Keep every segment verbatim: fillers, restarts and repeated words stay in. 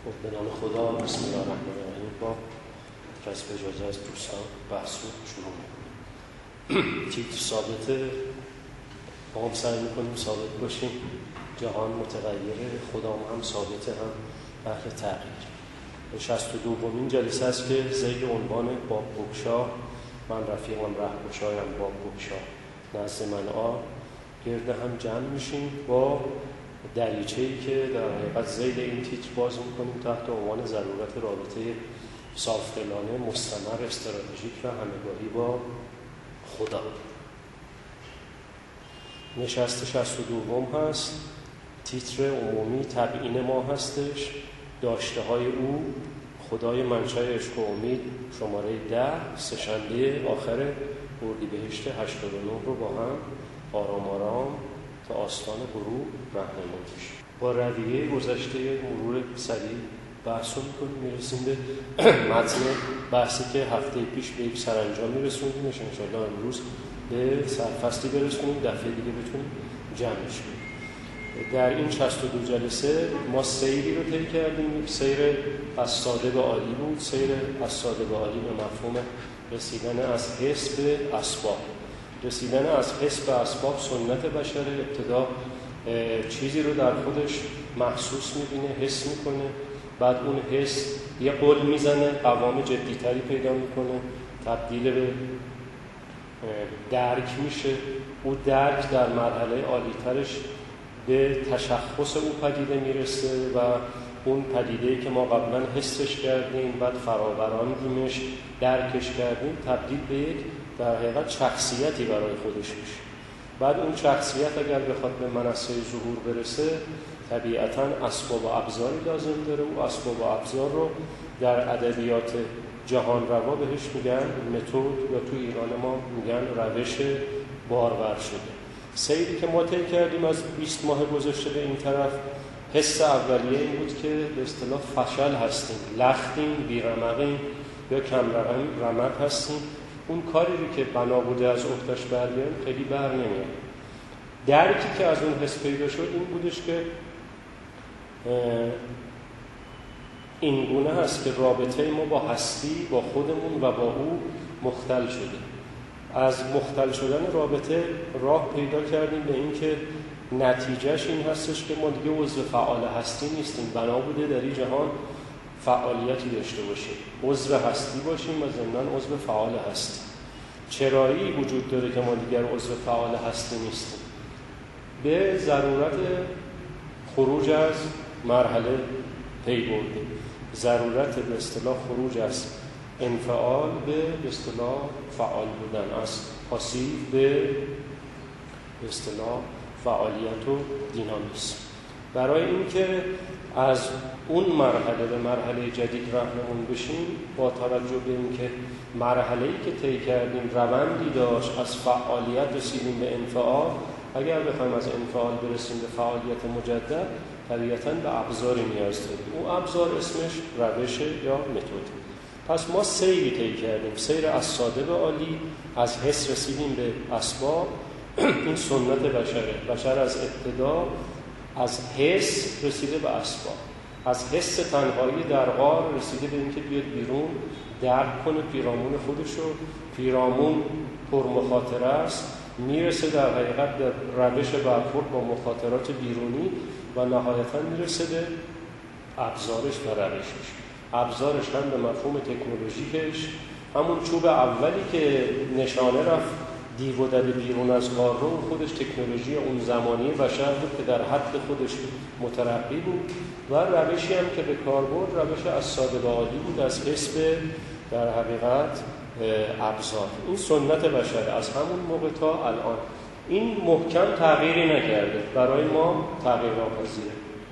خب به نام خدا، بسم الله الرحمن الرحیم. با کسب اجازه از دوستان بحث رو شروع می‌کنیم. تیتر ثابته، با هم سعی می‌کنیم ثابت باشیم. جهان متغیره، خدا هم ثابته، هم اهل تغییر. شصت و دومین جلسه است که زیر عنوان باب بگشا، من رفیقم رهگشایم باب بگشا نزد من آ، گرد هم جمع میشیم با دریچه‌ای که در حقیقت ذیل این تیتر باز می‌کنیم تحت عنوان ضرورت رابطه صافدلانه، مستمر، استراتژیک و همگاهی با خدا. نشست شصت و دوم هست. تیتر عمومی تبیین ما هستش. داشته های او خدای منشأ عشق و امید شماره ده، سه‌شنبه آخر اردیبهشت هشتاد و نه رو با هم آرام آرام تا آستان غروب راهنمایی می‌شیم. با رویه گذشته مرور سریع بحث رو می‌کنیم، می‌رسیم به متن بحثی که هفته پیش به یک سرانجامی رسوندیمش، انشاءالله امروز به سرفصلی برسونیم، دفعه دیگه بتونیم جمعش کنیم. در این شصت و دو جلسه ما سیری رو طی کردیم. یک سیر از ساده به عالی بود. سیر از ساده به عالی به مفهوم رسیدن از حس به اسباب. رسیدن از حس به اسباب سنت بشر. ابتدا چیزی رو در خودش محسوس می‌بینه، حس می‌کنه، بعد اون حس یه قول میزنه، قوام جدی‌تری پیدا می‌کنه، تبدیل به درک میشه. او درک در مرحله عالی‌ترش به تشخص او پدیده میرسه و اون پدیده‌ای که ما قبلا حسش کردیم، بعد فراوراندیمش، درکش کردیم، تبدیل به یک در حقیقت شخصیتی برای خودش میشه. بعد اون شخصیت اگر بخواد به منصه ظهور برسه، طبیعتاً اسباب و ابزاری لازم داره. او اسباب و ابزار رو در ادبیات جهان روا بهش میگن متد، و تو ایران ما میگن روش بارور شده. سیری که ما طی کردیم از بیست ماه گذشته به این طرف، حس اولیه این بود که به اصطلاح فشل هستیم، لختیم، بیرمقیم یا کم رمق هستیم. اون کاری رو که بنا بوده از عهده‌اش بر بیاریم خیلی بر نمیاد. درکی که از اون حس پیدا شد این بودش که این گونه هست که رابطه ما با هستی، با خودمون و با او مختل شده. از مختل شدن رابطه راه پیدا کردیم به این که نتیجهش این هستش که ما دیگه عضو فعال هستی نیستیم. بنا بوده در این جهان فعالیتی داشته باشیم، عضو هستی باشیم و ضمناً عضو فعال هستی. چرایی وجود داره که ما دیگر عضو فعال هستی نیستیم؟ به ضرورت خروج از مرحله پی بردیم. ضرورت به اصطلاح خروج از انفعال به به اصطلاح فعال بودن، از پاسیو به به اصطلاح فعالیت و دینامیسم. برای اینکه از اون مرحله به مرحله جدید راهنمون بشیم، با توجه به اینکه مرحله‌ای که طی کردیم روندی داشت، از فعالیت رسیدیم به انفعال، اگر بخوایم از انفعال برسیم به فعالیت مجدد، طبیعتاً به ابزاری نیاز داریم. اون ابزار اسمش روش یا متد. پس ما سیری طی کردیم، سیر از ساده به عالی، از حس رسیدیم به اسباب. این سنت بشره. بشر از ابتدا از حس رسیده به اسباب، از حس تنهایی در غار رسیده به اینکه بیاد بیرون، درک کنه پیرامون خودشو. پیرامون پر مخاطره است، میرسه در حقیقت در روش برخورد با مخاطرات بیرونی و نهایتاً میرسه به ابزارش و روشش. ابزارش هم به مفهوم تکنولوژیکش، همون چوب اولی که نشانه رفت دیو و دد بیرون از غار رو، خودش تکنولوژی اون زمانی بشر بود که در حد خودش مترقی بود و روشی هم که به کار برد روش از ساده به عالی بود، از حس به در حقیقت ابزار. این سنت بشر از همون موقع تا الان. این محکم تغییری نکرده، برای ما تغییر ناپذیره.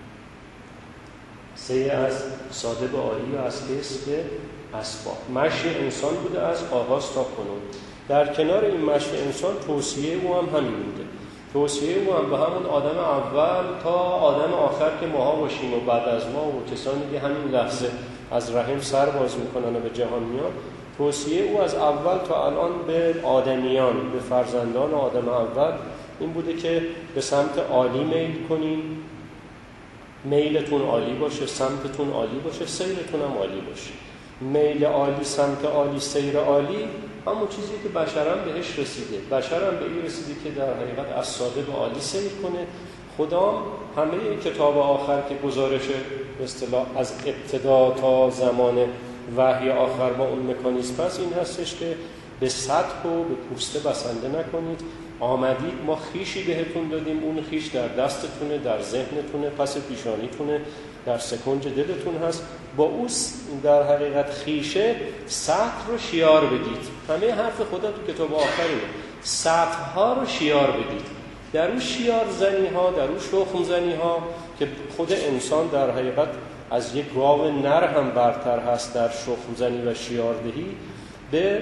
سیر از ساده به عالی و از حس به اسباب مشی انسان بوده از آغاز تا کنون. در کنار این مشی انسان توصیه او هم همین بوده. توصیه او هم به همون آدم اول تا آدم آخر که ماها باشیم و بعد از ما و کسانی که همین لحظه از رحم سر باز میکنن و به جهان میان، توصیه او از اول تا الان به آدمیان، به فرزندان آدم اول این بوده که به سمت عالی میل کنیم، میلتون عالی باشه، سمتتون عالی باشه، سیرتون هم عالی باشه. میل عالی، سمت عالی، سیر عالی همون چیزی که بشرم بهش رسیده. بشرم به این رسیده که در حقیقت از صادق عالی سیر کنه. خدا همه کتاب آخر که گزارش به اصطلاح از ابتدا تا زمان وحی آخر با اون مکانیزم پس این هستش که به سطح و به پوسته بسنده نکنید. آمدید ما خیشی بهتون دادیم، اون خیش در دستتونه، در ذهنتونه، پس پیشانیتونه، در سکنج دلتون هست. با او در حقیقت خیشه سطح رو شیار بدید. همه حرف خدا تو کتاب آخرینه، سطح ها رو شیار بدید. در اون شیار زنی ها، در اون شخم زنی ها که خود انسان در حقیقت از یک گاو نر هم برتر هست در شخم زنی و شیاردهی. به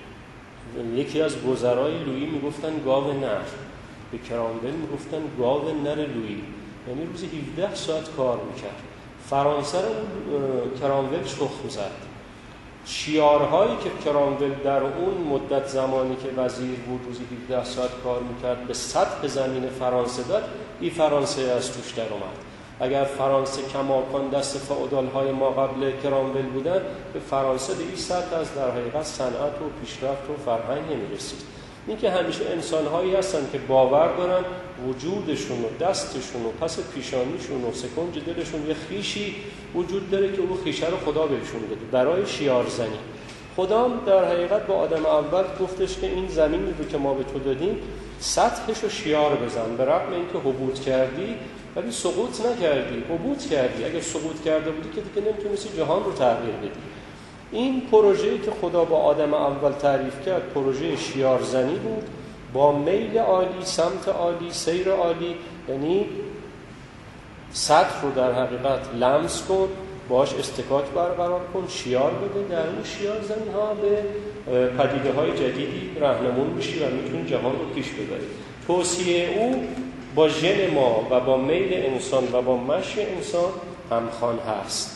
یکی از وزرای لویی میگفتن گاو نر، به کرامبل میگفتن گاو نر لویی، یعنی روزی هفده ساعت کار میکرد. فرانسه رو کرامبل شخم زد. شیارهایی که کرامبل در اون مدت زمانی که وزیر بود روزی هفده ساعت کار میکرد به سطح زمین فرانسه داد، این فرانسه از توش در اومد. اگر فرانسه کماکان دست فئودال‌های ما قبل کرامبل بودن، به فرانسه به این سطح از در حقیقت صنعت و پیشرفت و فرهنگ نمی‌رسید. این که همیشه انسان‌هایی هستن که باور دارن وجودشون و دستشون و پس پیشانیشون و سکنج دلشون یه خیشی وجود داره که او خیشه رو خدا بهشون داده برای شیار زنی. خدا در حقیقت با آدم اول گفتش که این زمینی رو که ما به تو دادیم سطحش رو شیار بزن. به رغم اینکه حبوط کردی ولی سقوط نکردی، حبوط کردی. اگر سقوط کرده بودی که دیگه نمیتونستی جهان رو تغییر بدی. این پروژه‌ای که خدا با آدم اول تعریف کرد پروژه شیارزنی بود، با میل عالی، سمت عالی، سیر عالی. یعنی سطح رو در حقیقت لمس کن، باش استکاک برقرار کن، شیار بده. در اون شیارزنی ها به پدیده های جدیدی راهنمون میشی و میتونی جهان رو پیش ببری. توصیه او با ژن ما و با میل انسان و با مشی انسان همخوان هست.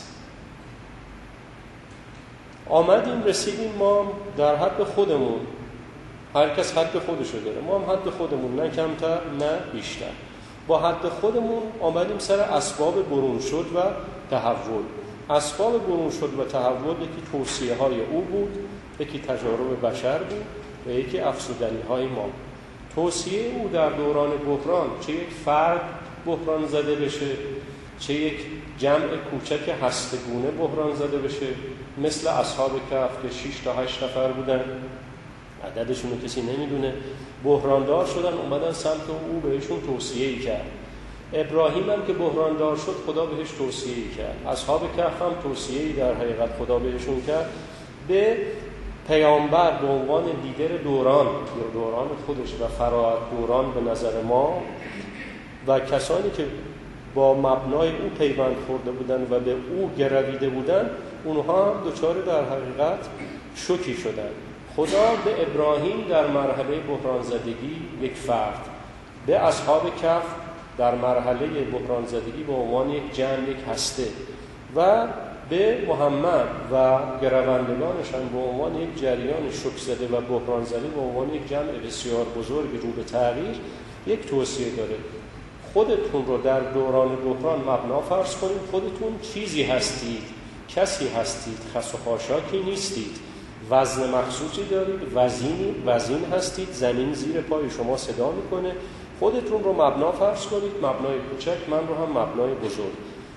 آمدیم رسیدیم ما در حد خودمون، هر کس حد خودشو داره، ما هم حد خودمون، نه کمتر نه بیشتر. با حد خودمون آمدیم سر اسباب برون شد و تحول. اسباب برون شد و تحول یکی توصیه های او بود، یکی تجارب بشر بود و یکی افزودنی های ما. توصیه او در دوران بحران، چه یک فرد بحران زده بشه، چه یک جمع کوچک هستگونه بحران زده بشه، مثل اصحاب کهف که شش تا هشت نفر بودن، عددشون رو کسی نمیدونه، بحراندار شدن، اومدن سمت او بهشون توصیه‌ای کرد. ابراهیم هم که بحراندار شد خدا بهش توصیه‌ای کرد. اصحاب کهف هم توصیه‌ای در حقیقت خدا بهشون کرد به پیامبر به عنوان لیدر دوران یا دوران خودش و فرا دوران به نظر ما و کسانی که با مبنای او پیوند خورده بودن و به او گرویده بودن، اونها هم دچار در حقیقت شوکی شدن. خدا به ابراهیم در مرحله بحران زدگی یک فرد، به اصحاب کهف در مرحله بحران زدگی به عنوان یک جمع، یک هسته، و به محمد و گروندگانش هم به عنوان یک جریان شوک زده و بحران زده به عنوان یک جمع بسیار بزرگ رو به تغییر یک توصیه داره. خودتون رو در دوران بحران مبنا فرض کنید. خودتون چیزی هستید، کسی هستید، خس و خاشاکی نیستید، وزن مخصوصی دارید، وزینی وزین هستید، زمین زیر پای شما صدا میکنه. خودتون رو مبنا فرض کنید، مبنای کوچک، من رو هم مبنای بزرگ.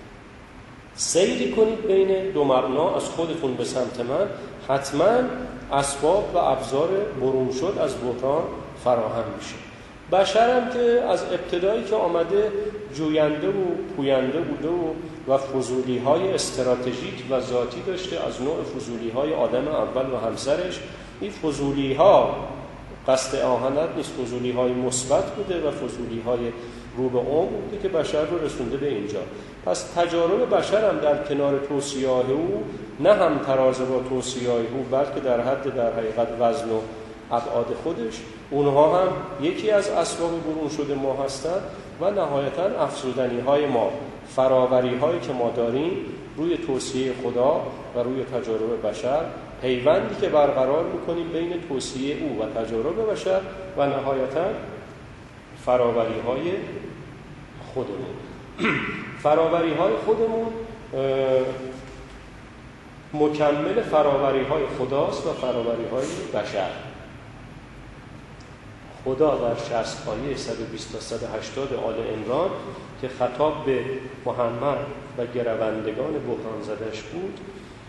سیری کنید بین دو مبنا از خودتون به سمت من، حتما اسباب و ابزار برون شد از بحران فراهم میشه. بشرم که از ابتدایی که آمده جوینده و پوینده بوده و و فضولی های استراتژیک و ذاتی داشته از نوع فضولی های آدم اول و همسرش. این فضولی ها قصد آهنت نیست، فضولی های مثبت بوده و فضولی های رو به عمق بوده که بشر رو رسونده به اینجا. پس تجارب بشر هم در کنار توصیه او نه هم ترازه با توصیه او، بلکه در حد در حقیقت وزن و ابعاد خودش، اونها هم یکی از اسباب برون شده ما هستند و نهایتاً افزودنی های ما، فراوری هایی که ما داریم روی توصیه خدا و روی تجارب بشر، پیوندی که برقرار میکنیم بین توصیه او و تجارب بشر و نهایتاً فراوری های خودمون. فراوری های خودمون مکمل فراوری های خداست و فراوری های بشر. خدا در شصت آیه صد و بیست تا صد و هشتاد آل عمران که خطاب به محمد و گروندگان بحران زدش بود،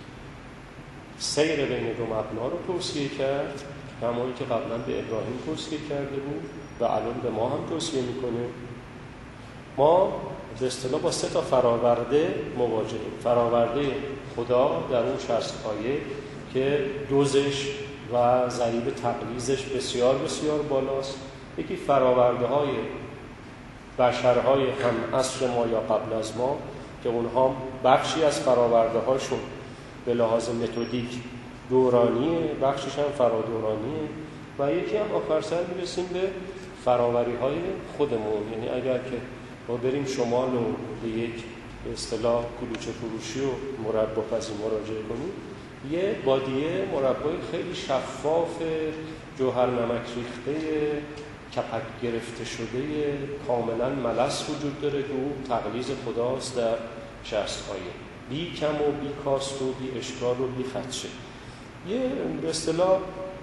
سیر بین دو مبنا رو توصیه کرد، همونی که قبلا به ابراهیم توصیه کرده بود و الان به ما هم توصیه میکنه. ما به اصطلاح با سه تا فراورده مواجهیم. فراورده خدا در اون شصت آیه که دوزش و ضریب تقلیزش بسیار بسیار بالاست. یکی فراورده های بشرهای هم عصر ما یا قبل از ما که اونها بخشی از فراورده هاشون به لحاظ متدیک دورانیه، بخشش هم فرادورانیه، و یکی هم آخر سر میرسیم به فراوری های خودمون. یعنی اگر که ما بریم شمال و به یک به اصطلاح کلوچه فروشی و مربا پزی مراجعه کنیم، یه بادیه مربای خیلی شفاف جوهر نمک ریخته کپک گرفته شده کاملا ملس وجود داره که او تقلیز خداست در شصت آیه، بی کم و بی کاست و بی اشکال و بی خدشه. یه به اصطلاح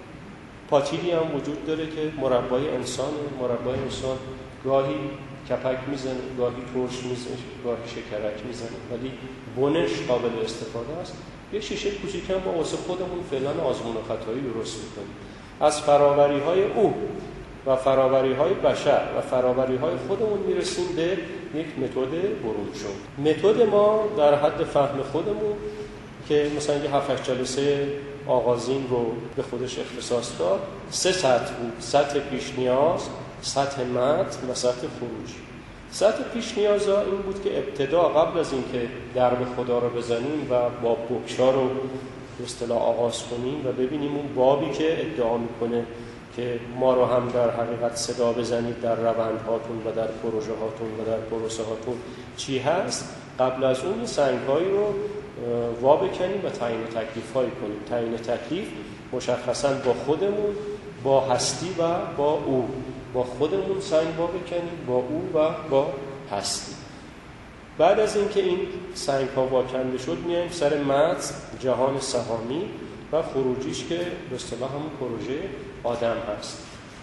پاتیلی هم وجود داره که مربای انسان مربای انسان گاهی کپک میزنه، گاهی ترش میزنه، گاهی شکرک میزنه، ولی بنش قابل استفاده است. یه شیشه کوچیک هم ما واسه خودمون فعلا آزمون و خطایی درست میکنیم. از فراوری های او و فراوری های بشر و فراوری های خودمون میرسیم به یک متد برون شد. متد ما در حد فهم خودمون که مثلا یه هفت جلسه آغازین رو به خودش اختصاص داد، سه سطح بود: سطح پیش نیاز، سطح متن و سطح خروج. سطح پیش نیازا این بود که ابتدا قبل از اینکه درب خدا رو بزنیم و با بکشا رو به اصطلاح آغاز کنیم و ببینیم اون بابی که ادعا میکنه که ما رو هم در حقیقت صدا بزنید در روندهاتون و در پروژه هاتون و در پروسه هاتون چی هست، قبل از اون سنگ‌هایی رو وا بکنیم و تعیین تکلیف‌هایی کنیم. تعیین تکلیف مشخصاً با خودمون، با هستی و با او. با خودمون سنگ وا بکنیم، با او و با هستی. بعد از اینکه این سنگ ها واکنده شد میایم سر متن، جهان سهامی و خروجیش که به اصطلاح همون پروژه آدم هست.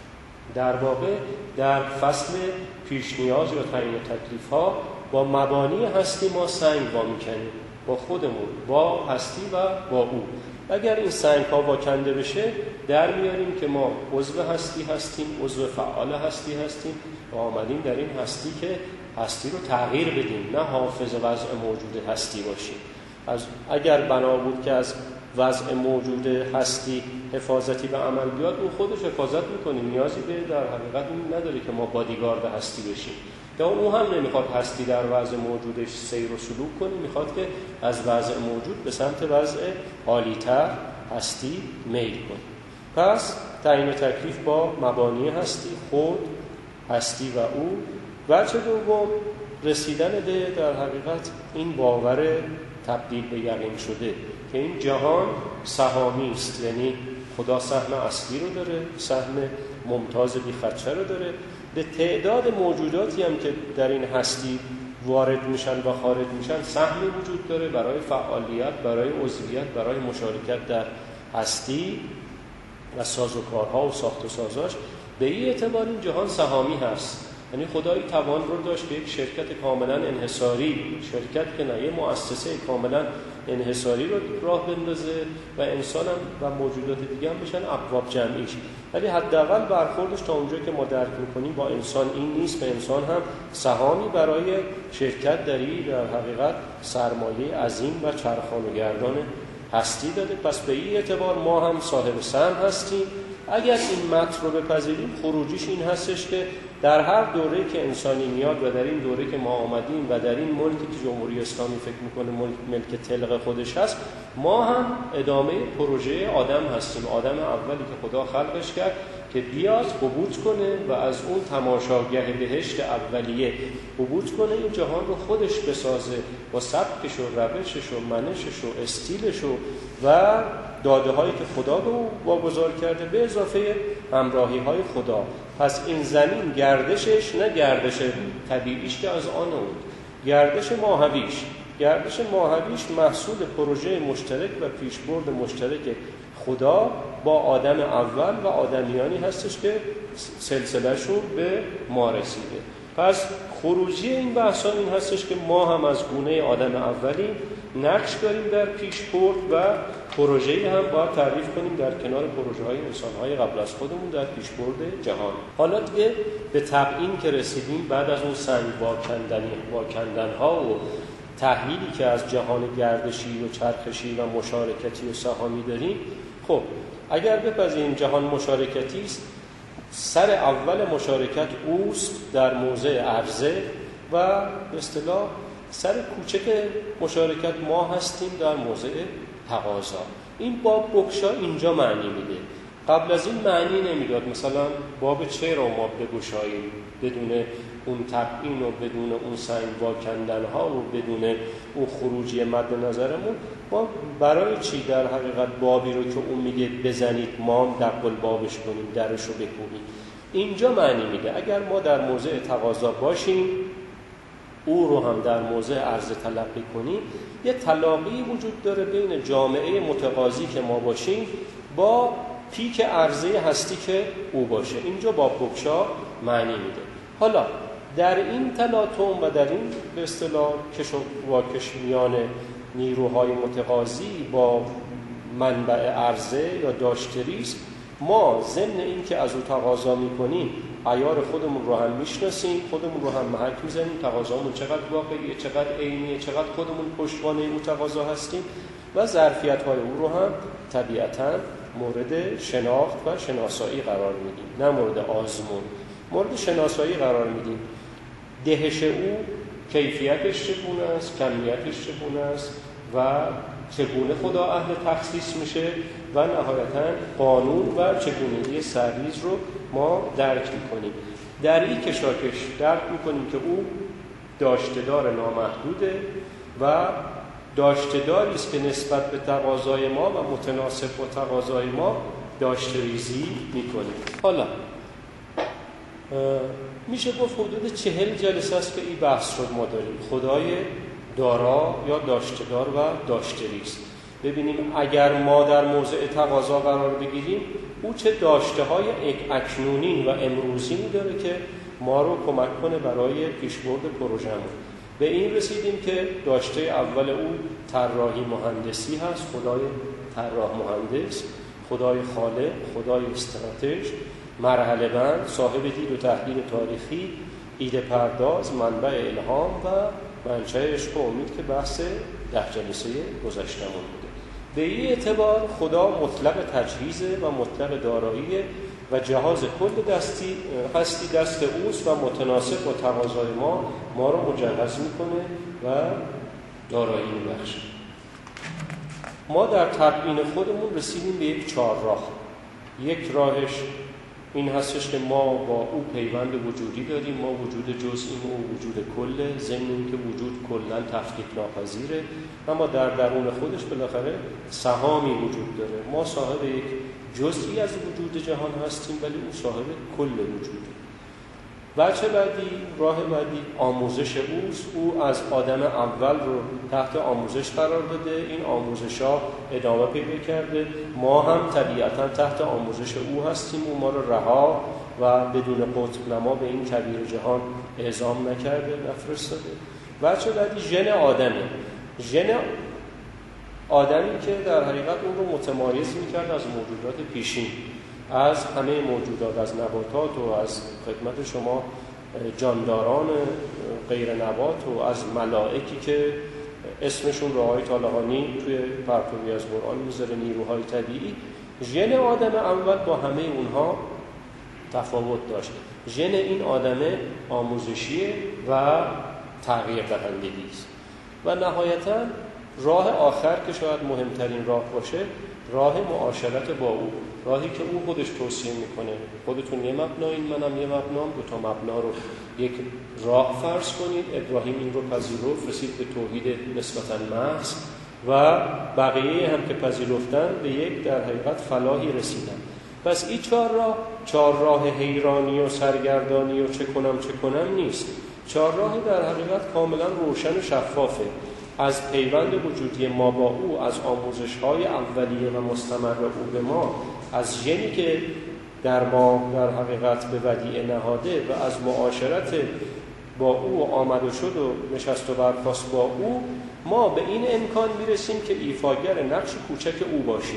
در واقع در فصل پیش نیاز یا تعیین تکلیف ها با مبانی هستی ما سنگ وا میکنیم، با خودمون، با هستی و با او. اگر این سنگ ها واکنده بشه در میاریم که ما عضو هستی هستیم، عضو فعال هستی هستیم و آمدیم در این هستی که هستی رو تغییر بدیم، نه حافظ وضع موجود هستی باشیم. از اگر بنا بود که از وضع موجود هستی حفاظتی به عمل بیاد، اون خودش حفاظت میکنه، نیازی به در حقیقت این نداره که ما بادیگارد هستی بشیم. یا اون هم نمیخواد هستی در وضع موجودش سیر و سلوک کنه، میخواد که از وضع موجود به سمت وضع عالی‌تر هستی میل کنه. پس تعیین تکلیف با مبانی هستی، خود، هستی و او. وجه دوم رسیدن به در حقیقت این باور تبدیل به یقین شده که این جهان سهامی است، یعنی خدا سهم اصلی رو داره، سهم ممتاز بی خدشه رو داره. به تعداد موجوداتی هم که در این هستی وارد میشن و خارج میشن سهمی وجود داره برای فعالیت، برای عضویت، برای مشارکت در هستی و سازوکارها و ساخت و سازاش. به این اعتبار این جهان سهامی هست. یعنی خدایی توان رو داشت که یک شرکت کاملا انحصاری، شرکت که نه، یه مؤسسه کاملا انحصاری رو راه بندازه و انسان هم و موجودات دیگه هم بشن ابواب جمعیش. ولی حداقل برخوردش تا اونجا که ما درک می‌کنیم با انسان این نیست. به انسان هم سهامی برای شرکت در این در حقیقت سرمایه عظیم و چرخانگردان هستی داده. پس به این اعتبار ما هم صاحب سهم هستیم. اگر این متن رو بپذیریم، خروجیش این هستش که در هر دوره که انسانی میاد و در این دوره که ما آمدیم و در این ملکی که جمهوری اسلامی فکر میکنه ملک, ملک طلق خودش هست، ما هم ادامه پروژه آدم هستیم. آدم اولی که خدا خلقش کرد که بیاد عبور کنه و از اون تماشاگاه بهشت اولیه عبور کنه، این جهان رو خودش بسازه با سبکش و روشش و منشش و استیلش و و داده هایی که خدا به او واگذار کرده، به اضافه همراهی های خدا. پس این زمین گردشش نه گردش طبیعیش که از آن اون، گردش ماهویش گردش ماهویش محصول پروژه مشترک و پیشبرد مشترک خدا با آدم اول و آدمیانی هستش که سلسلهشون به ما رسیده. پس خروجی این بحثا این هستش که ما هم از گونه آدم اولی نقش داریم در پیشبرد و پروژه‌ای هم باید تعریف کنیم در کنار پروژه‌های انسان‌های قبل از خودمون در پیشبرد جهان. حالا دیگه به تبیین که رسیدیم، بعد از اون سنگ واکندنی واکندن‌ها و تحلیلی که از جهان گردشی و چرخشی و مشارکتی و سهامی داریم، خب اگر بپذیریم جهان مشارکتی است، سر اول مشارکت اوست در موضع عرضه و به اصطلاح سر کوچک مشارکت ما هستیم در موضع تقاضا. این باب بگشا اینجا معنی میده، قبل از این معنی نمیداد. مثلا باب چه رو ما بگشاییم بدون اون تبیین و بدون اون سنگ واکندن ها و بدون اون خروجی مد نظرمون، ما برای چی در حقیقت بابی رو که اون میگه بزنید ما هم دقل بابش کنیم، درش رو بکنیم؟ اینجا معنی میده اگر ما در موضع تقاضا باشیم، او رو هم در موضع عرضه تلقی کنیم، یه تلاقی وجود داره بین جامعه متقاضی که ما باشیم با پیک عرضه هستی که او باشه. اینجا با بگشا معنی میده. حالا در این تلاطم و در این به اصطلاح کش و واکش میان نیروهای متقاضی با منبع عرضه یا داشتریست، ما ضمن این که از او تقاضا میکنیم عیار خودمون رو هم میشناسیم، خودمون رو هم محک میزنیم، تقاضامون چقدر واقعیه، چقدر عینیه، چقدر خودمون پشتوانه او تقاضا هستیم و ظرفیت‌های او رو هم طبیعتاً مورد شناخت و شناسایی قرار میدیم، نه مورد آزمون، مورد شناسایی قرار میدیم. دهش او کیفیتش چگونه است، کمیتش چگونه است و چگونه خدا اهل تخصیص میشه و نهایتاً قانون و چگونگی سرریز رو ما درک میکنیم. در این کشاکش درک میکنیم که او داشته‌دار نامحدوده و داشته‌داری است که نسبت به تقاضای ما و متناسب با تقاضای ما داشته‌ریزی میکنه. حالا میشه گفت حدود چهل جلسه است که این بحث رو ما داریم، خدای دارا یا داشته‌دار و داشته‌ریز. ببینیم اگر ما در موضع تقاضا قرار بگیریم، او چه داشته‌های اکنونی و امروزی داره که ما رو کمک کنه برای پیشبرد پروژه‌مون. به این رسیدیم که داشته اول او طراحی مهندسی هست، خدای طراح مهندس، خدای خالق، خدای استراتژ، مرحله بند، صاحب دید و تحلیل تاریخی، ایده پرداز، منبع الهام و منشأ عشق و امید که بحث ده جلسه گذشتمون بوده. به این اعتبار خدا مطلق تجهیزه و مطلق داراییه و جهاز کل دستی هستی دست اوست و متناسب با تقاضای ما ما رو مجهز میکنه و دارایی میبخشه. ما در تبیین خودمون رسیدیم به یک چهارراه. یک راهش این هستش که ما با او پیوند وجودی داریم، ما وجود جزئیم و وجود کله، ضمن اینکه وجود کلا تفکیک ناپذیره، اما در درون خودش بالاخره سهامی وجود داره. ما صاحب یک جزئی از وجود جهان هستیم ولی او صاحب کل وجوده. بچه بعدی، راه بعدی آموزش اوست. او از آدم اول رو تحت آموزش قرار داده، این آموزش ها ادامه پیدا کرده، ما هم طبیعتا تحت آموزش او هستیم. او ما رو رها و بدون قطب نما به این کبیر جهان اعزام نکرده، نفرستاده. بچه بعدی ژن آدمه، ژن آدمی که در حقیقت اون رو متمایز میکرد از موجودات پیشین، از همه موجودات، از نباتات و از خدمت شما جانداران غیر نبات و از ملائکی که اسمشون رعای طالقانی توی پرتوی از قرآن میذاره، نیروهای طبیعی. ژن آدم اول با همه اونها تفاوت داشت. ژن این آدم آموزشیه و تغییر دهندگی است. و نهایتاً راه آخر که شاید مهمترین راه باشه، راه معاشرت با او، راهی که او خودش توصیه میکنه. خودتون یه مبنایین، منم یه مبنام، دو تا مبنا رو یک راه فرض کنید. ابراهیم این رو پذیرفت، رسید به توحید نسبتاً محض و بقیه هم که پذیرفتن به یک در حقیقت فلاحی رسیدن. پس این چهار راه، چهار راه حیرانی و سرگردانی و چه کنم چه کنم نیست. چهارراه در حقیقت کاملا روشن و شفافه. از پیوند وجودی ما با او، از آموزش‌های اولیه و مستمر او به ما، از ژنی که در ما در حقیقت به ودیعه نهاده و از معاشرت با او آمد و شد و نشست و برخاست با او، ما به این امکان میرسیم که ایفاگر نقش کوچک او باشیم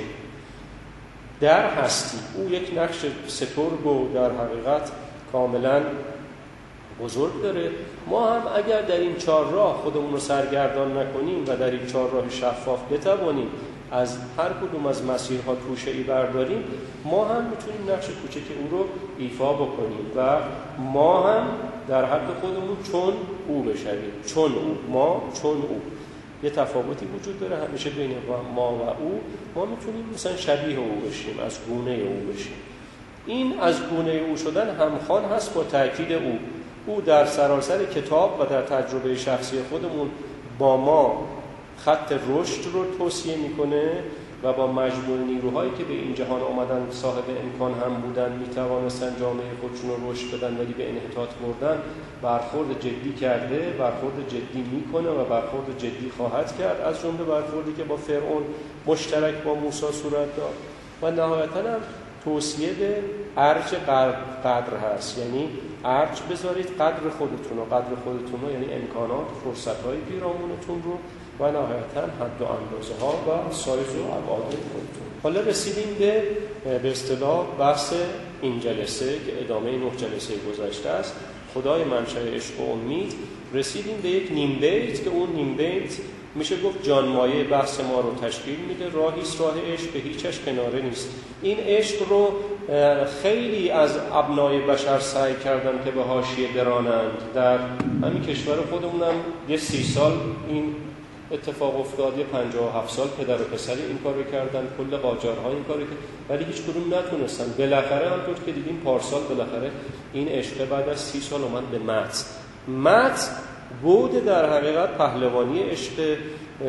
در هستی. او یک نقش سترگ و در حقیقت کاملا بزرگ داره. ما هم اگر در این چهار راه خودمون رو سرگردان نکنیم و در این چهار راه شفاف بتوانیم از هر کدوم از مسیرها توشه‌ای برداریم، ما هم میتونیم نقش کوچک او رو ایفا بکنیم و ما هم در حق خودمون چون او بشویم. چون او، ما چون او. یه تفاوتی وجود داره همیشه بین ما و او. ما میتونیم مثلا شبیه او بشیم، از گونه او بشیم. این از گونه او شدن همخوان هست با تأکید او. او در سراسر کتاب و در تجربه شخصی خودمون با ما خط رشد رو توصیه میکنه و با مجموع نیروهایی که به این جهان آمدن صاحب امکان هم بودن، میتوانستن جامعه خودشون رو رشد بدن ولی به انحطاط بردن، برخورد جدی کرده، برخورد جدی میکنه و برخورد جدی خواهد کرد، از جمله برخوردی که با فرعون مشترک با موسی صورت داد. و نهایتاً هم توصیه به ارج قدر هست، یعنی ارج بذارید قدر خودتون و قدر خودتون رو یعنی امکانات، فرصت‌های پیرامونتون رو و نهایتاً حد و اندازه ها و سایز و ابعاد خودتون. حالا رسیدیم به به اصطلاح بحث این جلسه که ادامه نه جلسه گذشته است، خدای منشأ عشق و امید. رسیدیم به یک نیم بیت که اون نیم بیت میشه گفت جانمایه بحث ما رو تشکیل میده. راهی است راه عشق به هیچش کناره نیست. این عشق رو خیلی از ابنای بشر سعی کردن که به حاشیه برانند. در همین کشور خودمونم یه سی سال این اتفاق افتاد، یه پنجاه و هفت سال پدر و پسری این کارو کردن، کل قاجارها این کارو کردن ولی هیچ کدوم نتونستن. بالاخره همونطور که دیدیم پارسال بالاخره این عشق بعد از سی سال اومد به متن. متن بود در حقیقت پهلوانی عشق.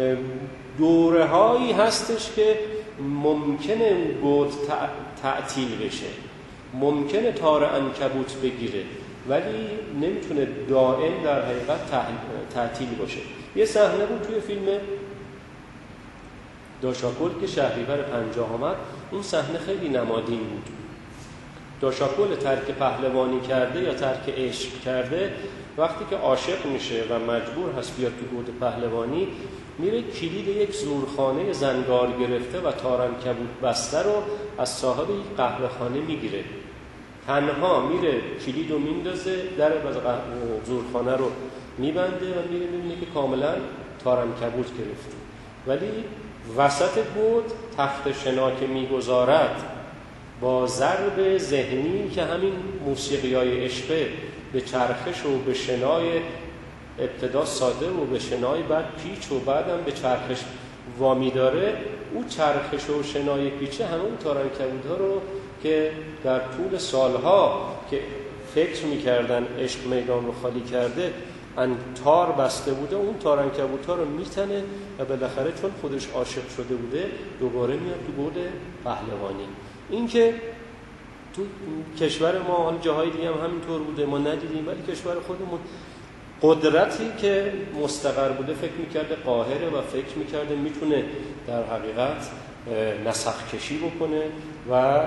دوره هایی هستش که ممکنه اون بود تعطیل بشه، ممکنه تار عنکبوت بگیره ولی نمیتونه دائم در حقیقت تعطیل باشه. یه صحنه بود توی فیلم داشاکل که شهریور پنجاه آمد، اون صحنه خیلی نمادین بود. داشاکل ترک پهلوانی کرده یا ترک عشق کرده، وقتی که عاشق میشه و مجبور هست بیاد تو گود پهلوانی، میره کلید یک زورخانه زنگار گرفته و تار عنکبوت بسته رو از صاحب یک قهوه خانه میگیره. تنها میره کلید رو میندازه، در زورخانه رو میبنده و میره میبینه که کاملا تار عنکبوت گرفته. ولی وسط گود تخت شنا که میگذارد با ضرب ذهنی که همین موسیقیای عشقه، به چرخش و به شنای ابتدا ساده و به شنای بعد پیچ و بعدم به چرخش وامی داره، او چرخش و شنای پیچه همون تار عنکبوت‌ها رو که در طول سالها که فکر می‌کردن عشق میدان رو خالی کرده ان تار بسته بوده، اون تار عنکبوت‌ها رو میتنه و بالاخره چون خودش عاشق شده بوده دوباره میاد تو گود پهلوانی. این که تو کشور ما، حالا جاهای دیگه هم همینطور بوده ما ندیدیم، ولی کشور خودمون قدرتی که مستقر بوده فکر میکرده قاهره و فکر میکرده میتونه در حقیقت نسخ کشی بکنه و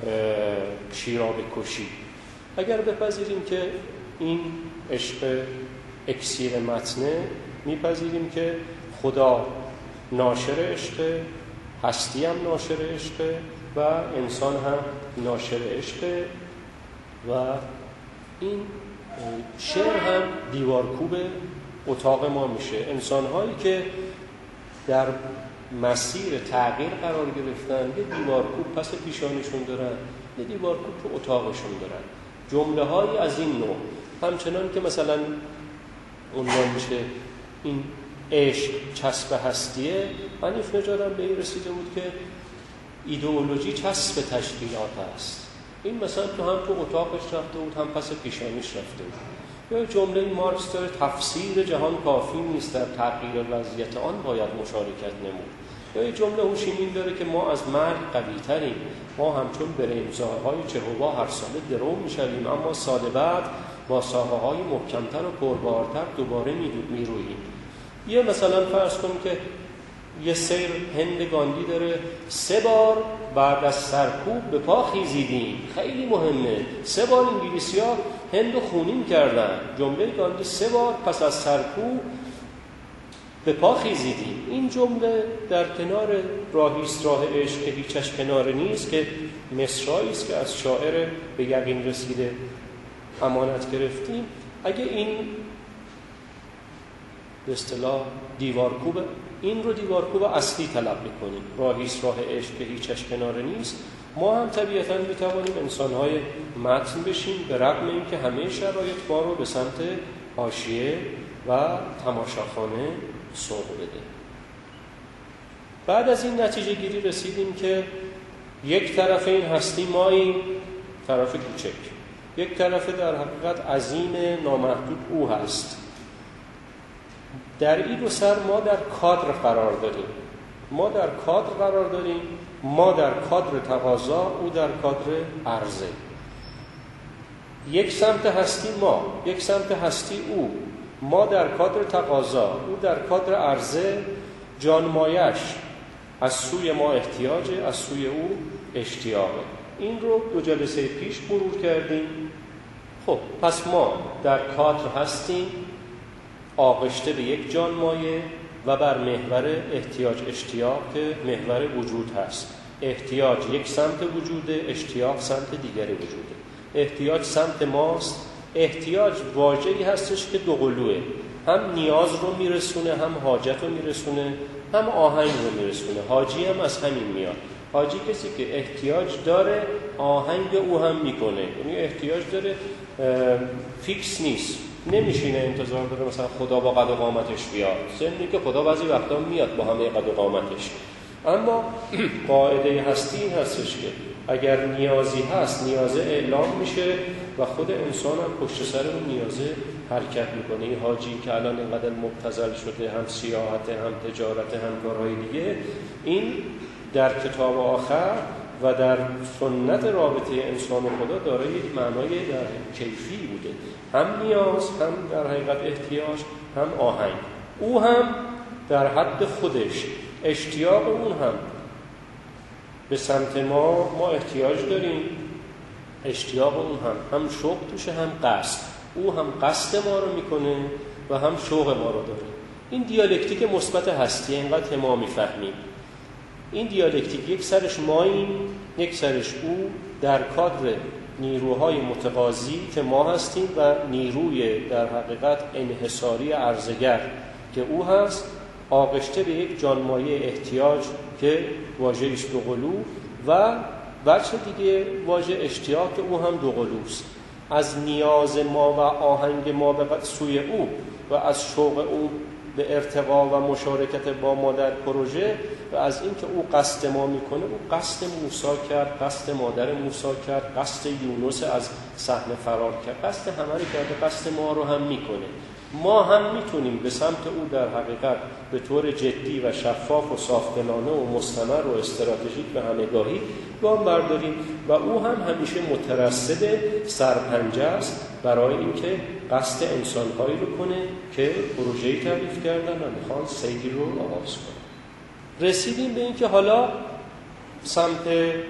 شیرا بکشی. اگر بپذیریم که این عشق اکسیر متنه، میپذیریم که خدا ناشر عشقه، هستی هم ناشر عشقه و انسان هم ناشر عشقه و این شعر هم دیوارکوب اتاق ما میشه. انسان‌هایی که در مسیر تغییر قرار گرفتن یه دیوارکوب پس پیشانیشون دارن، یه دیوارکوب تو اتاقشون دارن. جمله‌هایی از این نوع همچنان که مثلا عنوان میشه این عشق چسب هستیه، حنیف نژاد به این رسیده بود که ایدئولوژی چسب تشکیلات است. این مثلا تو هم تو اتاقش رفته بود هم پس پیشانیش رفته بود. یا جمله مارکس داره تفسیر جهان کافی نیست، در تغییر وضعیت آن باید مشارکت نمود. یا یه جمله هوشیمین داره که ما از مرگ قوی تریم، ما همچون برهنه‌های چهوبا هر ساله درو میشویم، اما سال بعد با ساقه‌های محکمتر و پربارتر دوباره میروییم. یه مثلا فرض کن که یه سیر هند گاندی داره، سه بار بعد از سرکوب به پا خیزیدیم. خیلی مهمه. سه بار انگلیسی‌ها هندو خونین کردن. جمله گاندی سه بار پس از سرکوب به پا خیزیدیم. این جمله در کنار راهیست راه عشق که هیچش کنار نیست، که مصرعی است که از شاعر به یقین رسیده امانت گرفتیم، اگه این به اصطلاح دیوارکوب، این رو دیوارکوب اصلی طلب می‌کنیم، راهیست راه عشق که هیچش کنار نیست، ما هم طبیعتاً می‌توانیم انسان‌های متن بشیم، به رغم اینکه همه شرایط ما رو به سمت حاشیه و تماشاخانه سوق بده. بعد از این نتیجه گیری رسیدیم که یک طرف این هستی ماییم، طرف کوچک، یک طرف در حقیقت عظیم نامحدود او هست. در این دو سر ما در کادر قرار داریم، ما در کادر قرار داریم، ما در کادر تقاضا، او در کادر عرضه. یک سمت هستی ما، یک سمت هستی او، ما در کادر تقاضا، او در کادر عرضه. جانمایش از سوی ما احتیاجه، از سوی او اشتیاقه. این رو دو جلسه پیش مرور کردیم. خب پس ما در کادر هستیم، آغشته به یک جانمایه و بر محور احتیاج اشتیاق که محور وجود هست. احتیاج یک سمت وجوده، اشتیاق سمت دیگری وجوده. احتیاج سمت ماست. احتیاج واژه‌ای هستش که دو قلوئه، هم نیاز رو میرسونه، هم حاجت رو میرسونه، هم آهنگ رو میرسونه. حاجی هم از همین میاد. حاجی کسی که احتیاج داره، آهنگ او هم میکنه. یعنی احتیاج داره، فیکس نیست، نمیشینه انتظار داره مثلا خدا با قد و قامتش بیاد. ضمنی که خدا بعضی وقتا میاد با همه قد و قامتش. اما قاعده هستی این هستش که اگر نیازی هست، نیازه اعلام میشه و خود انسان هم پشت سر اون نیازه حرکت میکنه. این حاجی که الان اینقدر مبتذل شده، هم سیاحت، هم تجارت، هم کارهای دیگه، این در کتاب آخر و در سنت رابطه انسان و خدا داره یک معنای در کیفی بوده، هم نیاز، هم در حقیقت احتیاج، هم آهنگ. او هم در حد خودش، اشتیاق اون هم به سمت ما، ما احتیاج داریم، اشتیاق اون هم هم شوق توشه، هم قصد. او هم قصد ما رو میکنه و هم شوق ما رو داره. این دیالکتیک مثبت هستی اینقدر ما میفهمیم. این دیالکتیک یک سرش ماییم، یک سرش او، در کادر نیروهای متقاضی که ما هستیم و نیروی در حقیقت انحصاری عرضگر که او هست، آغشته به یک جانمایه احتیاج که واژه‌اش دو قلو و بچه دیگه واژه اشتیاق که او هم دو قلوست. از نیاز ما و آهنگ ما به سوی او و از شوق او به ارتقا و مشارکت با ما در پروژه و از اینکه او قصد ما میکنه، او قصد موسی کرد، قصد مادر موسی کرد، قصد یونس از صحنه فرار کرد، قصد همه رو کرده، قصد ما رو هم میکنه. ما هم میتونیم به سمت او در حقیقت به طور جدی و شفاف و صافدلانه و مستمر و استراتژیک به همگاهی گام برداریم و او هم همیشه مترصد سرپنجه است برای اینکه قصد انسان‌هایی رو کنه که پروژه‌ای تعریف کردن و میخوان سیری رو آغاز کنه. رسیدیم به اینکه حالا سمت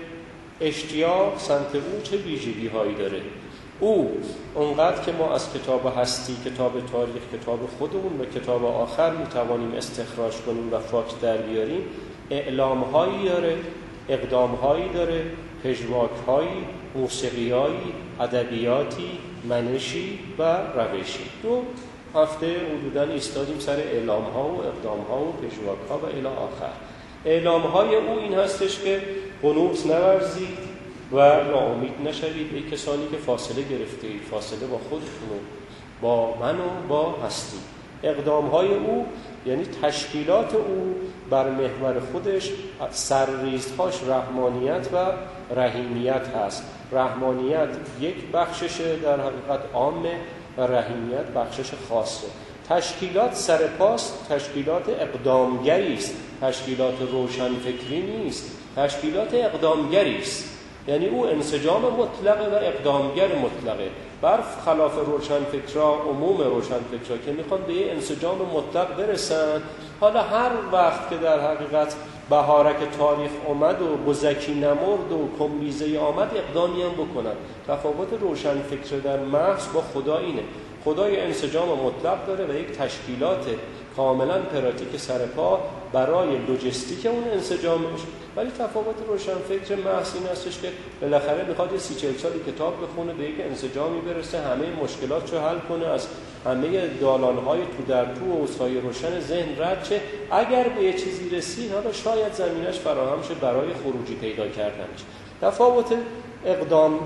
اشتیاق، سمت او چه ویژگی‌هایی داره. او اونقدر که ما از کتاب هستی، کتاب تاریخ، کتاب خودمون و کتاب آخر میتوانیم استخراج کنیم و فاکت در بیاریم، اعلام‌هایی داره، اقدام‌هایی داره، پژواک‌هایی، موسیقی‌هایی، ادبیاتی، منشی و روشی. دو هفته حدوداً ایستادیم سر اعلام‌ها و اقدام‌ها و پژواک‌ها و الی آخر. اعلام‌های او این هستش که قنوط نورزید و ناامید نشوید ای کسانی که فاصله گرفتید، فاصله با خودتون و با من و با هستی. اقدام‌های او یعنی تشکیلات او بر محور خودش سرریزهاش رحمانیت و رحیمیت هست. رحمانیت یک بخشش در حقیقت عامه و رحیمیت بخشش خاصه. تشکیلات سرپاست، تشکیلات اقدامگری است، تشکیلات روشنفکری نیست، تشکیلات اقدامگری است. یعنی او انسجام مطلقه و اقدامگر مطلقه، برخلاف روشنفکرا، عموم روشنفکرا که میخوان به یه انسجام مطلق برسن. حالا هر وقت که در حقیقت بهارک تاریخ اومد و بزکی نمرد و کمبیزه آمد اقدامی هم بکنن. تفاوت روشنفکر در محض با خدا اینه، خدا یه انسجام مطلق داره و یک تشکیلات کاملا پراتیک سرپا برای لوجستیک اون انسجامش. ولی تفاوت روشنفکر محض این هستش که بالاخره میخواد یه سی چهل سالی کتاب بخونه، به یک انسجامی برسه، همه مشکلات رو حل کنه، از همه دالانهای تو در تو و سایه روشن ذهن رد شه. اگر به یه چیزی رسید حالا شاید زمینش فراهم شه برای خروجی پیدا کردنش. تفاوت اقدام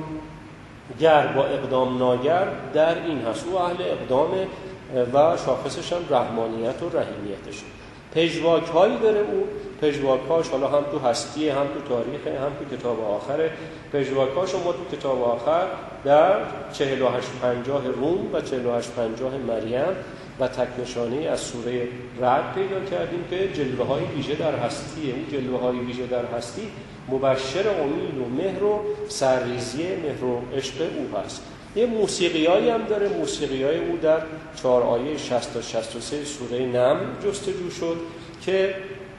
گر با اقدام ناگر در این هست، او اهل اقدامه و شاخصش هم رحمانیت و رحیمیتشه. پژواک هایی داره او، پژواک هاش حالا هم تو هستی، هم تو تاریخ، هم تو کتاب آخره. پژواک هاشو ما تو کتاب آخر در چهل و هشت پنجاه روم و چهل و هشت پنجاه مریم و تکنشانه از سوره رعد پیدا کردیم که جلوه های ویژه در هستیه. اون جلوه های ویژه در هستی مبشر امید و مهر و سرریزی مهر و عشق او هست. یه موسیقیایی هم داره، موسیقیای او در چهار آیه شصت تا شصت و سه سوره نمل جستجو شد که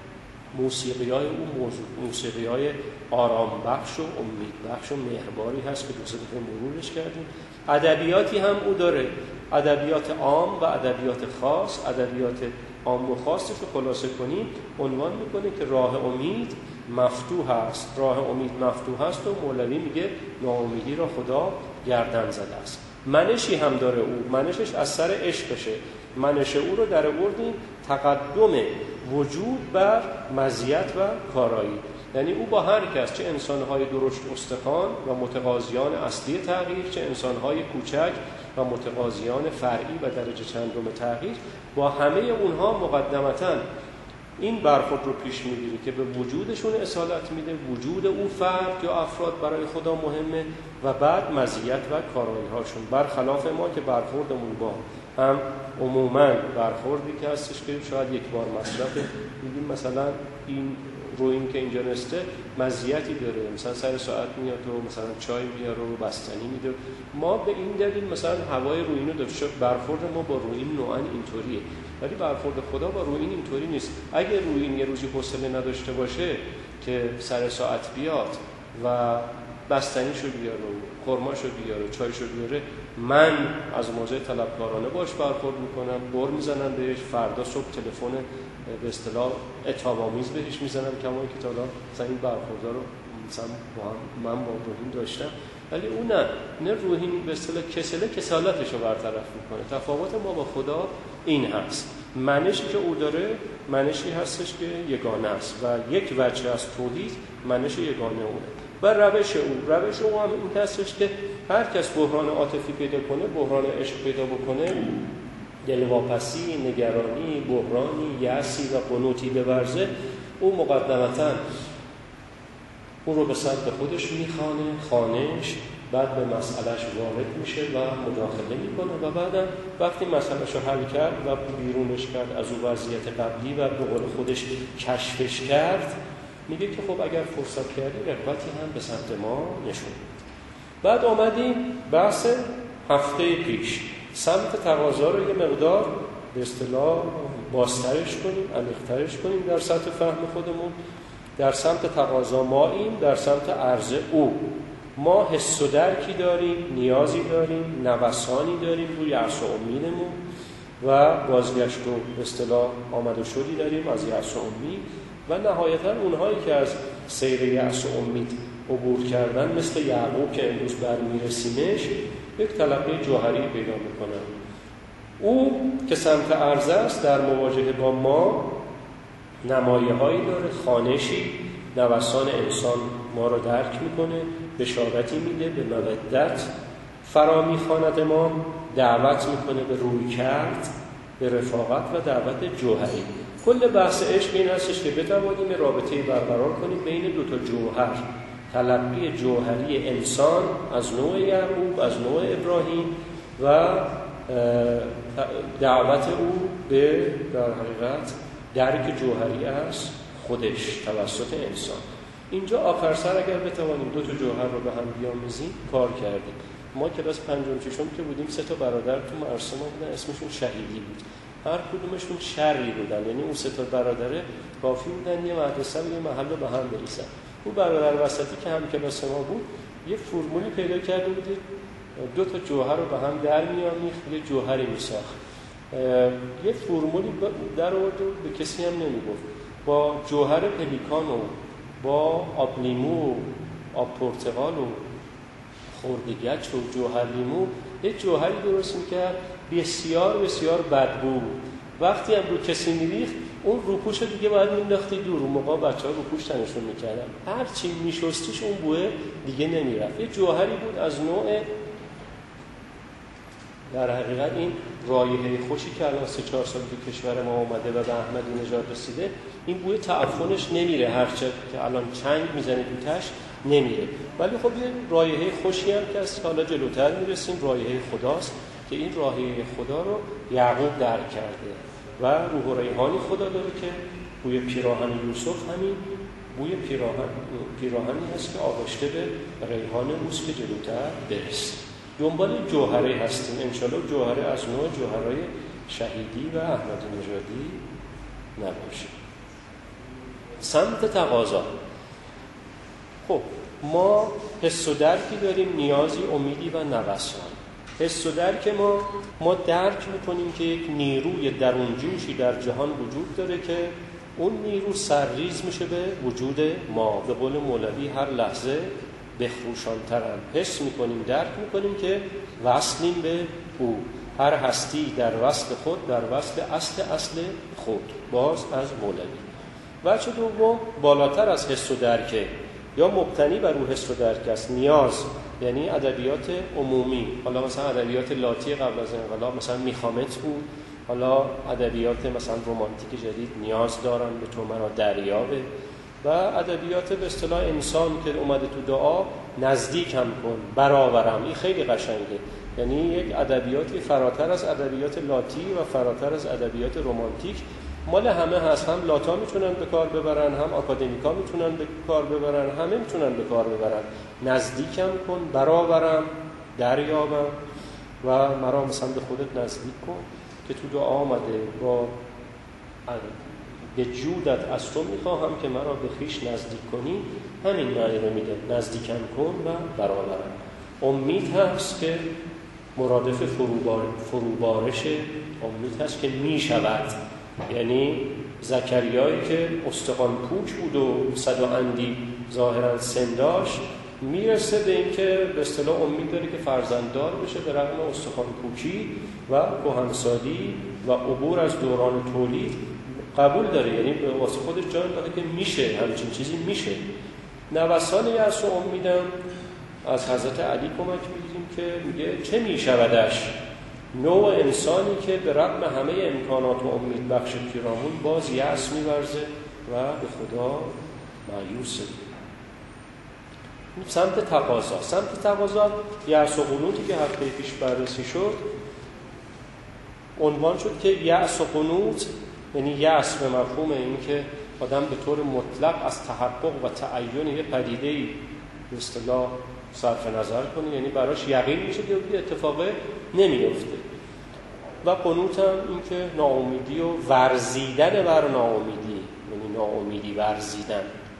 موسیقیای او موضوع موسیقیای آرام بخش و امید بخش و مهرباری هست که دو سه دفعه مرورش کردیم. ادبیاتی هم او داره، ادبیات عام و ادبیات خاص. ادبیات عام و خاصش رو خلاصه کنیم عنوان میکنه که راه امید مفتوح است، راه امید مفتوح است و مولوی میگه ناامیدی را خدا گردن زده است. منشی هم داره او، منشش از سر عشقشه. منش او رو در آوردیم تقدم وجود بر مزیت و کارایی، یعنی او با هر کس، چه انسانهای درشت استخوان و متقاضیان اصلی تغییر، چه انسانهای کوچک و متقاضیان فرعی و درجه چندم تغییر، با همه اونها مقدمتاً این برخورد رو پیش میگیره که به وجودشون اصالت میده، وجود او فرد یا افراد برای خدا مهمه و بعد مزیت و کارایی هاشون. برخلاف ما که برخوردمون با هم عموماً برخوردی که هستش که شاید یک بار مصرفه، میگیم مثلا این رویین که اینجا نسته مزیتی داره، مثلا سر ساعت میاد و مثلا چای میاره و بستنی میده. ما به این دلیل مثلا هوای رویین رو داشته، برخورد ما با رویین نوعاً اینطوریه، ولی برخورد خدا با رویین اینطوری نیست. اگه رویین یه روزی حوصله نداشته باشه که سر ساعت بیاد و بستنیشو بیاره و خرماشو بیاره و چایشو بیاره، من از موضع طلبکارانه باش برخورد میکنم، بر میزنم بهش، فردا صبح تلفن به اصطلاح عتاب‌آمیز بهش میزنم، کما اینکه تا حالا مثلا این برخوردها رو مثلا من با روحین داشتم. ولی اون نه نه روحین به اصطلاح کسله کسالتش رو برطرف میکنه. تفاوت ما با خدا این هست. منشی که او داره منشی هستش که یگانه است و یک وجه از توحید منش یگانه اونه. و روش او روش او هم این هستش که هر کس بحران عاطفی پیدا کنه، بحران عشق پیدا بکنه، دلواپسی، نگرانی، بحرانی، یأسی و قنوطی بورزه، او مقدمتاً او رو به سمت خودش میخوانه، خانش، بعد به مسئلهش وارد میشه و مداخله میکنه و بعدم وقتی مسئلهش رو حل کرد و بیرونش کرد از اون وضعیت قبلی و به قول خودش کشفش کرد، میگه که خب اگر فرصت کردی رغبتی هم به سمت ما نشون. بعد آمدیم بحث هفته پیش، سمت تقاضا رو یه مقدار به اصطلاح بازترش کنیم، عمیق‌ترش کنیم در سطح فهم خودمون. در سمت تقاضا ما این، در سمت عرضه او. ما حس و درکی داریم، نیازی داریم، نوسانی داریم روی یأس و امیدمون و بازگشت و به اصطلاح آمد و شدی داریم از یأس و امید و نهایتاً اونهایی که از سیر یأس و امید عبور کردن مثل یعقوب که امروز برمیرسیمش یک تلقی جوهری پیدا میکنن. او که سمت عرضه است در مواجهه با ما نمایه هایی داره، خانشی، نوسان انسان ما رو درک میکنه، بشارتی میده، به مودت فرا میخواند ما، دعوت میکنه به روی کرد، به رفاقت و دعوت جوهری. کل بحث عشق این هستش که بتوانیم رابطه‌ای برقرار کنیم بین دو تا جوهر، تلقی جوهری انسان از نوع یعقوب، از نوع ابراهیم و دعوت او به در حقیقت درک جوهری از خودش توسط انسان. اینجا آخر سر اگر بتوانیم دو تا جوهر رو به هم بیامیزیم کار کردیم. ما کلاس پنجم ششم که بودیم سه تا برادر تو مرسوم بودن، اسمشون شهیدی بود. هر کدومشون شری بودن، یعنی اون سه تا برادره کافی بودن یه مدرسه و یه محل رو به هم بریزن. اون برادر وسطی که هم کلاس ما بود یه فرمولی پیدا کرده بود دو تا جوهر رو به هم در می‌آمیخت، یه جوهری می‌ساخت. یه فرمولی در آورد و به کسی هم نمیگفت. با جوهر پلیکان و با آب لیمو و آب پرتقال و خردگچ و جوهر لیمو یه جوهری درست میکرد بسیار بسیار بدبو. وقتی هم رو کسی میریخت اون روپوش رو دیگه باید مینداختی دور. اون موقع بچه ها روپوش تنشون میکردن، هر چی میشستیش اون بوه دیگه نمیرفت. یه جوهری بود از نوع، در حقیقت این رایحه خوشی که الان سه چهار سال تو کشور ما اومده و به احمدی نژاد رسیده، این بوی تعفنش نمیره، هرچه که الان چنگ میزنه تو تش نمیره. ولی خب یه رایحه خوشی هم که از حالا جلوتر میرسیم رایحه خداست که این رایحه خدا رو یعقوب درک کرده و روح ریحانی خدا داره که بوی پیراهن یوسف همین بوی پیراهن پیراهنی هست که آغشته به ریحان اوست که جلوتر برسه. دنبال جوهره هستیم انشالله جوهره از نوع جوهرهای شهیدی و احمدی نژادی نباشه. سمت تقاضا. خب ما حس و درکی داریم، نیازی، امیدی و نوسان. حس و درک ما ما درک میکنیم که یک نیروی درونجوشی در جهان وجود داره که اون نیرو سرریز میشه به وجود ما. به قول مولوی هر لحظه بخروشانترم. حس میکنیم، درک میکنیم که وصلیم به او. هر هستی در وصل خود در وصل اصل اصل خود. باز از مولوی. بچه دوم بالاتر از حس و درکه یا مبتنی بر او حس و درک است. نیاز یعنی ادبیات عمومی، حالا مثلا ادبیات لاتی قبل از انقلاب مثلا میخامت بود، حالا ادبیات مثلا رمانتیک جدید نیاز دارن به تو مرا دریابه، و ادبیات به اصطلاح انسان که اومده تو دعا نزدیکم کن برابرم. این خیلی قشنگه، یعنی یک ادبیاتی فراتر از ادبیات لاتی و فراتر از ادبیات رمانتیک مال همه هست. هم لاتا میتونن به کار ببرن، هم آکادمیکا میتونن به کار ببرن، همه میتونن به کار ببرن. نزدیکم کن برابرم دریابم و مرا مثلا به خودت نزدیک کن که تو دعا آمده با به جودت از تو میخواهم که مرا به خویش نزدیک کنی. همین معنی رو میده، نزدیکم کن و برابرم. امید هست که مرادف فروبار فروبارش امید هست که میشود، یعنی زکریایی که استخوان پوچ بود و صد و اندی ظاهرا سن داشت میرسه به این که به اصطلاح امید داره که فرزنددار بشه به رغم استخوان پوچی و کهنسالی و عبور از دوران تولید قبول داره، یعنی به واسه خودش جان داره که میشه، همچین چیزی میشه. نوسان یأس و امیدم از حضرت علی کمک میگیریم که میگه چه میشودش نوع انسانی که به رغم همه امکانات و امید بخش پیرامون باز یأس میورزه و به خدا مایوسه. سمت تقاضا. سمت تقاضا یأس و قنوطی که هفته پیش بررسی شد عنوان شد که یأس و قنوط یعنی یأس به مفهوم این که آدم به طور مطلق از تحقق و تعین یه پدیده‌ای به اصطلاح صرف نظر کنه، یعنی براش یقین میشه که این اتفاق نمیفته. و قنوط هم این که ناامیدی و ورزیدن بر ناامیدی، یعنی ناامیدی ورزیدن.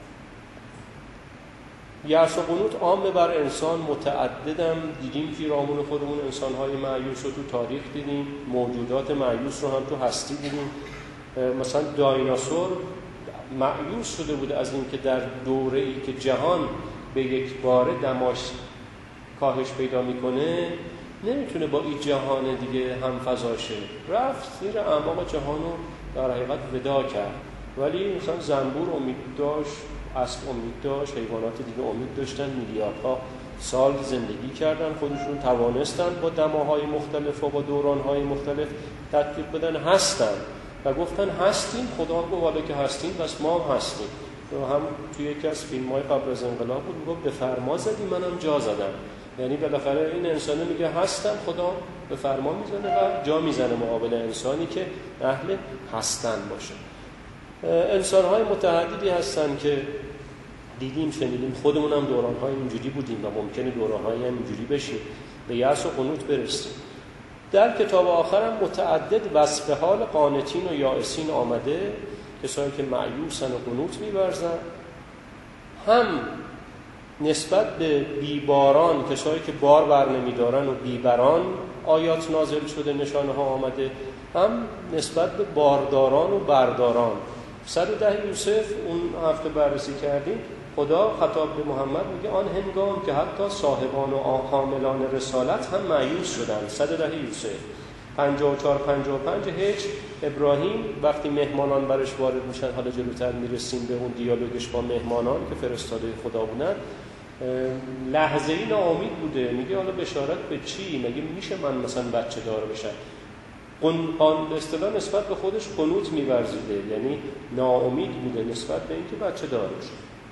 یأس و قنوط عام بر انسان، متعددم دیدیم پیرامون خودمون انسان‌های مایوس رو تو تاریخ دیدیم، موجودات مایوس رو هم تو هستی دیدیم. مثلا دایناسور مایوس شده بود از این که در دوره‌ای که جهان به یک باره دماش کاهش پیدا میکنه نمیتونه با این جهان دیگه هم فضا شه، رفت زیر اعماق جهان رو در حقیقت ودا کرد. ولی مثلا زنبور امید داشت، اسب امید داشت، حیوانات دیگه امید داشتن، میلیاردها سال زندگی کردن، خودشون توانستن با دماهای مختلف و با دورانهای مختلف تطبیق بدن، هستن و گفتن هستیم. خدا گفت والا که هستیم پس ما هم هستیم. و هم توی یکی از فیلم‌های قبل از انقلاب بود میگفت به فرما زدی منم جا زدم، یعنی بالاخره این انسانه میگه هستم، خدا به فرما میزنه و جا میزنه مقابل انسانی که اهل هستن باشه. انسان‌های متعددی هستن که دیدیم شنیدیم، خودمون هم دوران‌های اینجوری بودیم و ممکنه دوران‌های هم اینجوری بشیم، به یأس و قنوط برسیم. در کتاب آخر هم متعدد وصف حال قانتین و یائسین آمده، کسایی که مایوسن و قنوط می‌ورزن، هم نسبت به بیباران، کسایی که بار بر نمی‌دارن و بیبران آیات نازل شده، نشانه ها آمده، هم نسبت به بارداران و برداران. صد و ده یوسف اون هفته بررسی کردیم، خدا خطاب به محمد میگه آن هنگام که حتی صاحبان و حاملان رسالت هم مایوس شدند. صد و ده یوسف. پنجاه و چهار پنجاه و پنج هجر ابراهیم وقتی مهمانان برش وارد میشن، حالا جلوتر میرسیم به اون دیالوگش با مهمانان که فرستاده خدا بودن، لحظه ای ناامید بوده، میگه حالا بشارت به چی؟ مگه میشه من مثلا بچه دار بشم؟ قن به اصطلاح نسبت به خودش قنوط می‌ورزیده، یعنی ناامید بوده نسبت به اینکه بچه دار بشه،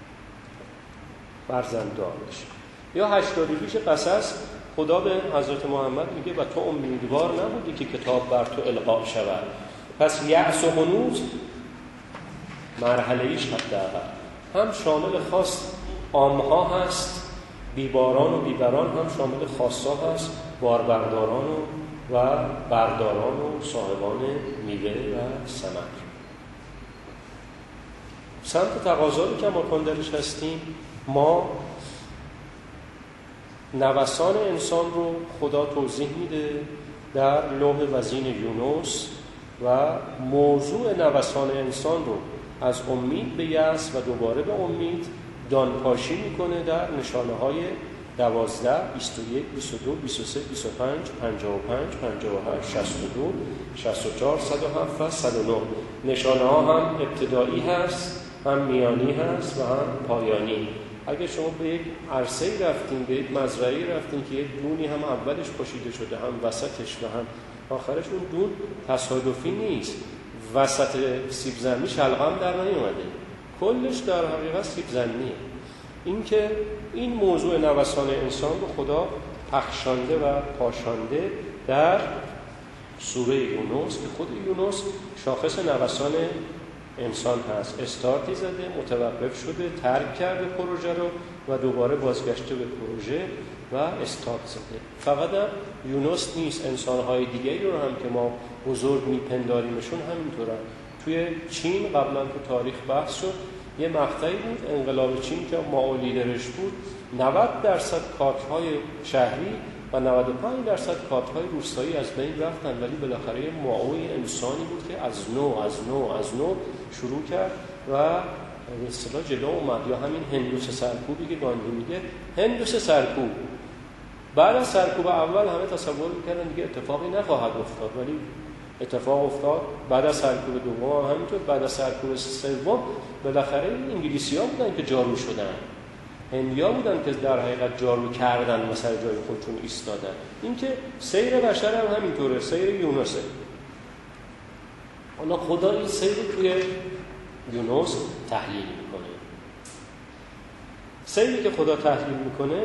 فرزند دار بشه. یا هشتاد و پیش قصص خدا به حضرت محمد میگه و تو امیدوار نبودی که کتاب بر تو القا شود. پس یأس و قنوط مرحله ایش حداقل هم شامل خاص عامها هست، بیباران و بیبران هم شامل خاصا هست، باربرداران و و برداران و صاحبان میوه و ثمر. سمت تقاضایی که ما کندرش هستیم، ما نوسان انسان رو خدا توضیح میده در لوح وزین یونس و موضوع نوسان انسان رو از امید به یأس و دوباره به امید دانپاشی میکنه در نشانه های دوازده، بیست و یک، بیست و دو، بیست و سه، بیست و پنج، پنجاه و پنج، پنجاه و هشت، شصت و دو، شصت و چهار، صد و هفت و صد و نه. نشانه ها هم ابتدایی هست، هم میانی هست و هم پایانی. اگه شما به یک عرصه‌ای رفتین، به یک مزرعه‌ای رفتین که یک دونی هم اولش پاشیده شده، هم وسطش و هم آخرش، اون دون تصادفی نیست. وسط سیب زمینی شلغم در نیومده، کلش در حقیقت سیب زمینیه. این که این موضوع نوسان انسان رو خدا پخشانده و پاشانده در سوره یونس که خود یونس شاخص نوسان انسان هست. استارتی زده، متوقف شده، ترک کرده پروژه رو و دوباره بازگشته به پروژه و استارت زده. فقط هم یونس نیست، انسان‌های دیگری رو هم که ما بزرگ میپنداریمشون همینطورن. توی چین قبلا تو تاریخ بحث شد، یه مقطعی بود انقلاب چین که مائو لیدرش بود، نود درصد کادرهای شهری و نود و پنج درصد کادرهای روستایی از بین رفتن، ولی بالاخره مائو انسانی بود که از نو از نو از نو شروع کرد و به اصطلاح جلو اومد. یا همین هندوس سرکوبی که گاندی میگه، هندوس سرکوب بعد از سرکوب اول همه تصور میکردن دیگه اتفاقی نخواهد افتاد، ولی اتفاق افتاد. بعد از سرکوب دوم همینطور، بعد از سرکوب سوم بالاخره انگلیسی‌ها بودن که جارو شدن، هندی‌ها بودن که در حقیقت جارو کردن و سر جای خودشون ایستادن. این که سیر بشر هم همینطوره، سیر یونسه. حالا خدا این سیر توی یونس تحلیل میکنه. سیری که خدا تحلیل میکنه،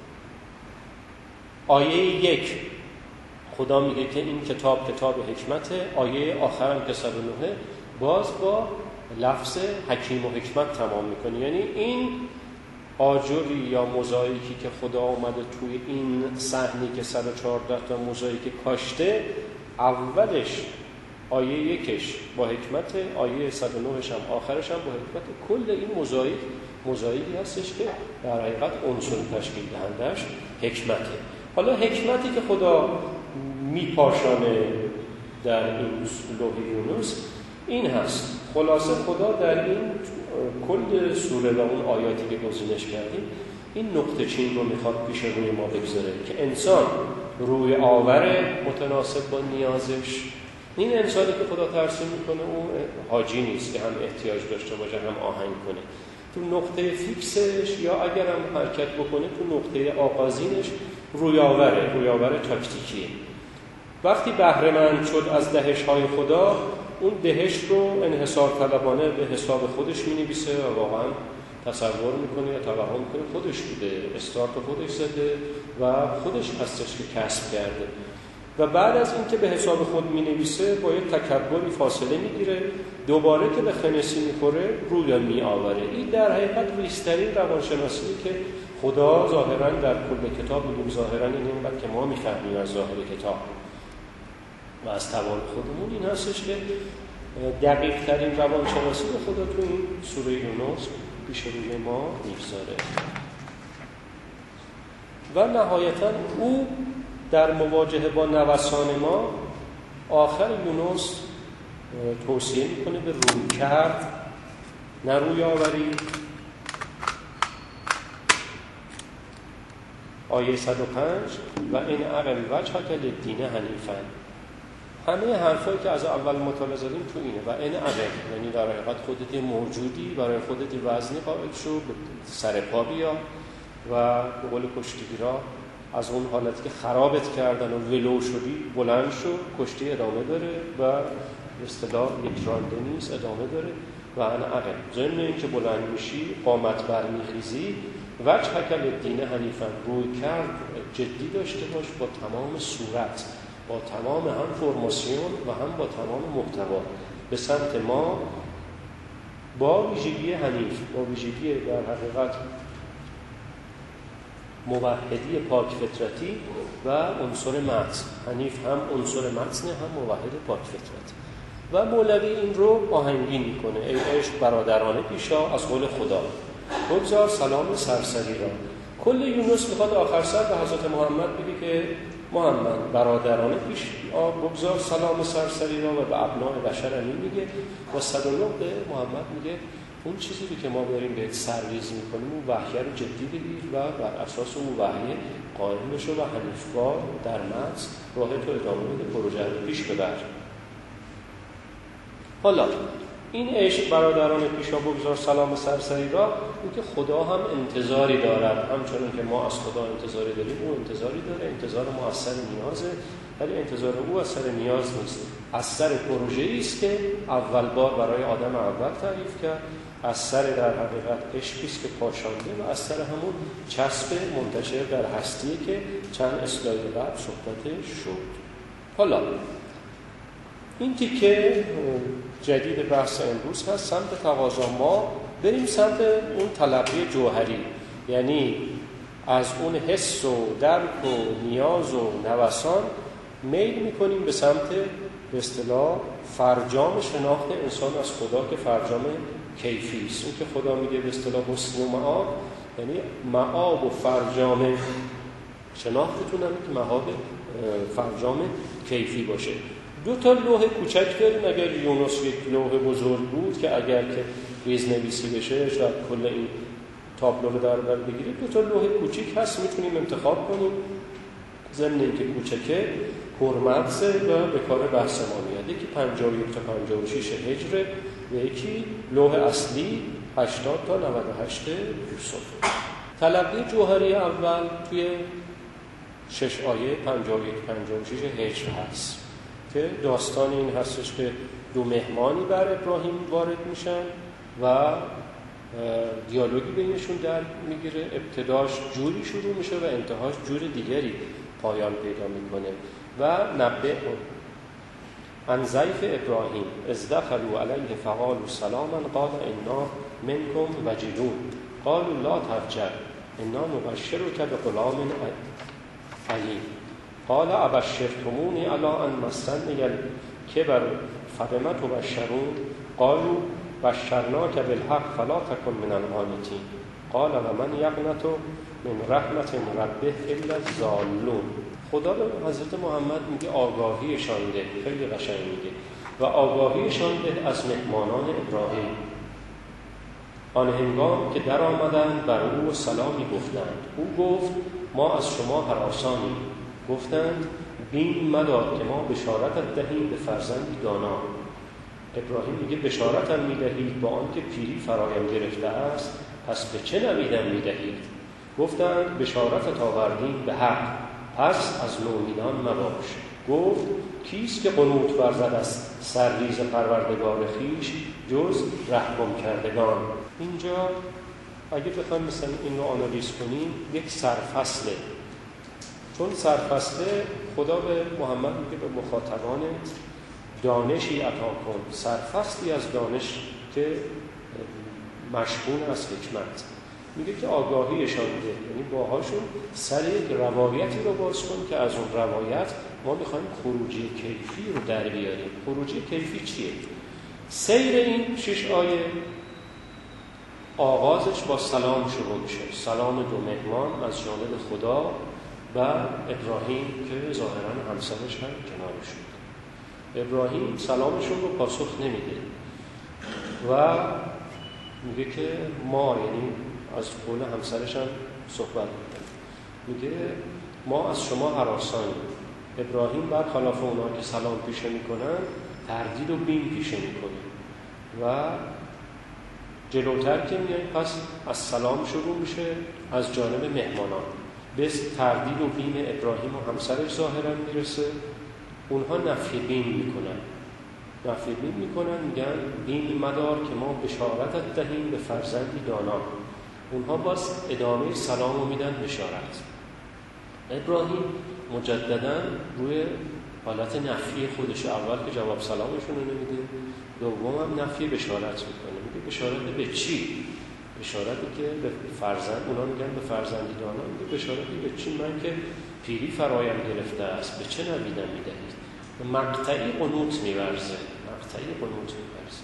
آیه یک خدا میگه که این کتاب کتاب حکمته، آیه آخرم که صد و نه باز با لفظ حکیم و حکمت تمام میکنه. یعنی این آجری یا موزاییکی که خدا اومده توی این صحنی که صد و چهارده تا موزاییک کاشته، اولش آیه یکش با حکمت، آیه صد و نه هم آخرش هم با حکمت. کل این موزاییک موزاییکی هستش که در حقیقت عنصر تشکیل دهندش حکمته. حالا حکمتی که خدا میپاشانه در این لوح یونس این هست. خلاصه خدا در این کل سوره و اون آیاتی که گزینش کردیم این نقطه چین رو میخواد پیش روی ما بگذاره که انسان روی آور متناسب با نیازش. این انسانی که خدا ترسیم میکنه اون حاجی نیست که هم احتیاج داشته باشه هم آهنگ کنه. تو نقطه فیکسش یا اگر هم حرکت بکنه تو نقطه آغازینش روی آوره، روی آور تاکتیکیه. وقتی بهره مند شد از دهش های خدا، اون دهش رو انحصار طلبانه به حساب خودش می‌نویسه و واقعا تصور میکنه یا توهم میکنه خودش بوده، استارت خودش زده و خودش هستش که کسب کرده. و بعد از اینکه به حساب خود می‌نویسه با یک تکبری فاصله می‌گیره، دوباره که به خنسی می‌خوره روی می‌آوره. این در حقیقت ریش‌ترین روانشناسیه که خدا ظاهراً در کل کتاب میگیم، ظاهراً این اینقدر که ما می‌فهمیم از ظاهر کتاب و از توان خودمون، این هستش که دقیق ترین روانشناسی به خدا تو این سوره یونس پیش روی ما می‌گذاره. و نهایتاً او در مواجهه با نوسان ما آخر یونس توصیه میکنه به روی کرد نه روی آوری. آیه صد و پنج و این اقم وجهک للدین حنیفا. همه حرفایی که از اول مطالعه زدیم تو اینه و این اقم، یعنی در حقیقت خودت موجودی، برای خودت وزنی قائل شو، سر پا بیا و به قول کشتیگیرا از اون حالتی که خرابت کردن و ولو شدی بلند شو، کشتی ادامه داره و به اصطلاح یک رانده نیست، ادامه داره. و انا عقل ضمن این که بلند میشی قامت برمیخیزی وجهک للدین حنیفا، روی کرد جدی داشته باش با تمام صورت، با تمام هم فرماسیون و هم با تمام محتوا به سمت ما، با ویژگی حنیف، با ویژگی در حقیقت موحدی پاک فطرتی و عنصر متن. حنیف هم عنصر متن هم موحد پاک فطرت. و مولوی این رو آهنگین میکنه: ای عشق برادرانه پیشا از قول خدا، بگذار سلام سرسری را. کل یونس میخواد آخر سر به حضرت محمد بگه که محمد برادرانه پیش بگذار سلام سرسری را، و به ابناء بشر همین میگه. و صد و نه به محمد میگه اون چیزی که ما داریم بهت سرریز میکنیم اون وحی رو جدی بگیر و بر اساس اون وحی قائم بشو و حنیفوار در متن راه تو ادامه بده، پروژه رو پیش ببر. حالا این عشق برادران پیشا بگذار سلام سرسری را، این که خدا هم انتظاری دارد، همچنان که ما از خدا انتظاری داریم او انتظاری داره. انتظار ما از سر نیازه، ولی انتظار او از سر نیاز نیست، از سر پروژه‌ای است که اول بار برای آدم اول تعریف کرد، از سر در حقیقت عشقی است که پاشانده و از سر همون چسب منتشر در هستی که چند اسلاید قبل صحبتش شد. حالا این تیکه جدید بحث امروز هست، سمت تقاضا. ما بریم سمت اون تلقی جوهری، یعنی از اون حس و درک و نیاز و نوسان میل میکنیم به سمت به اصطلاح فرجام شناخت انسان از خدا که فرجام کیفی است. اون که خدا میگه به اصطلاح حسن و معاب، یعنی معاب و فرجام شناختتون هم که معاب فرجام کیفی باشه. دو تا لوح کوچک داریم. اگر یونس یک لوح بزرگ بود که اگر که ریزنویسی بشه شاید کل این تابلو رو در بر بگیرید، دو تا لوح کوچیک هست میتونیم انتخاب کنیم. ضمن اینکه کوچکه پرمغزه و به کار بحث ما میاد. یکی پنجاه و یک تا پنجاه و شش هجره و یکی لوح اصلی هشتاد تا نود و هشت یوسف. تلقی جوهری اول توی شش آیه پنجاه و یک پنجاه و شش هجر هست که داستان این هستش که دو مهمانی بر ابراهیم وارد میشن و دیالوگی بینشون در میگیره. ابتداش جوری شروع میشه و انتهاش جور دیگری پایان پیدا میکنه. و نبه عن ضیف ابراهیم اذ دخلوا علیه فقالوا سلاما قال انا منکم وجلون قالوا لا تفجع انا نبشرک بغلام علیم قال ابشرتمونی علی ان مسنی الکبر فبم تبشرون قالوا بشرناک بالحق فلا تکن من القانطین قال و من یقنط من رحمت ربه الا الضالون. خدا به حضرت محمد میگه آگاهیشان ده، خیلی قشنگ میگه، و آگاهیشان ده از مهمانان ابراهیم. آن هنگام که در آمدند بر او سلامی گفتند. او گفت ما از شما هراسانیم. گفتند بیم مدار که ما بشارت دهیم به فرزندی دانا. ابراهیم میگه بشارتم میدهید با آنکه پیری فرایم گرفته است، پس به چه نویدم میدهید؟ گفتند بشارت آوردیم به حق، پس از نومیدان مباش. گفت کیست که قنوت ورزد از سرریز پروردگار خویش جز رحم کردگان. اینجا اگه بخوایم مثلا این رو آنالیز کنیم یک سرفصله، چون سرفسته خدا به محمد میگه به مخاطبان دانشی عطا کن، سرفستی از دانش که مشمول از حکمت. میگه که آگاهیشان ده، یعنی باهاشون سر یک روایتی رو باز کن که از اون روایت ما میخوایم خروجی کیفی رو در بیاریم. خروجی کیفی چیه؟ سیر این شش آیه آغازش با سلام شروع میشه، سلام دو مهمان از جانب خدا و ابراهیم که ظاهرا همسرش هم کنارش بود. ابراهیم سلامشون رو پاسخ نمیده و میگه که ما، یعنی از قول همسرش هم صحبت میکنه، میگه ما از شما هراسانیم. ابراهیم برخلاف اونا که سلام پیشه میکنن تردید و بیم پیشه میکنه و جلوتر که میاییم پس از سلام شروع میشه از جانب مهمانان، به تردید و بیم ابراهیم و همسرش ظاهرا میرسه. اونها نفی بیم میکنن، نفی بیم میکنن، میگن بیم مدار که ما بشارت دهیم به فرزندی دانا. اونها باز ادامه سلام رو میدن بشارت. ابراهیم مجددا روی حالت نفی خودش، اول که جواب سلامشون رو نمیده، دوم هم نفی بشارت میکنه. میگه بشارت به چی؟ بشارتی که به فرزند، اونا میگن به فرزندی دانا، میگه بشارتی به چی؟ من که پیری فرایم گرفته است، به چه نویدم میدهید؟ مقطعی قنوت میورزه، مقطعی قنوت میورزه.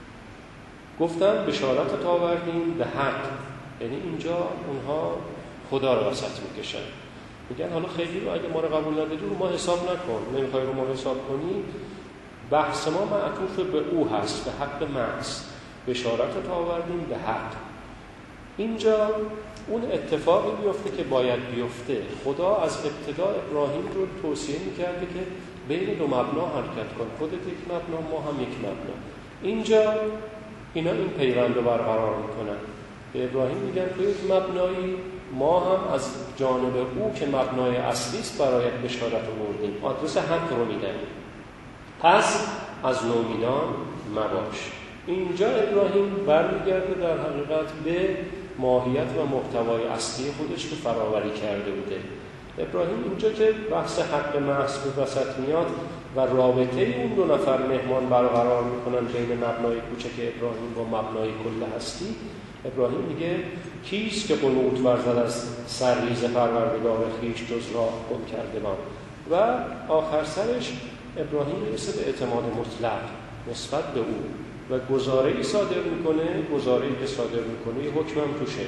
گفتم بشارت آوردیم به حق، یعنی اینجا اونها خدا رو وسط میکشن، میگن حالا خیلی رو اگه ما رو قبول نداری رو ما حساب نکن، نمیخوای رو ما حساب کنی، بحث ما معطوف به او هست، به حق محض. بشارت آوردیم به حق. اینجا اون اتفاقی بیفته که باید بیفته. خدا از ابتدا ابراهیم رو توصیه میکرده که بین دو مبنا حرکت کن، خودت یک مبنا، ما هم یک مبنا. اینجا اینا این پیوند رو برقرار میکنن، به ابراهیم میگن تو یک مبنایی، ما هم از جانب او که مبنای اصلی است برایت بشارت آوردیم، آدرس حق رو میدن، پس از نومیدان مباش. اینجا ابراهیم برمیگرده در حقیقت به ماهیت و محتوای اصلی خودش که فراوری کرده بوده. ابراهیم اینجا که بحث حق محض به وسط میاد و رابطه اون دو نفر مهمان برقرار میکنن بین مبنای کوچک ابراهیم با مبنای کل هستی، ابراهیم میگه کیست که قنوت ورزد از سرریز پروردگار خویش جز راه گم کردگان. و آخر سرش ابراهیم میرسه به اعتماد مطلق نسبت به او و گزاره‌ای صادر میکنه. گزاره‌ای که صادر میکنه یه حکمم توشه،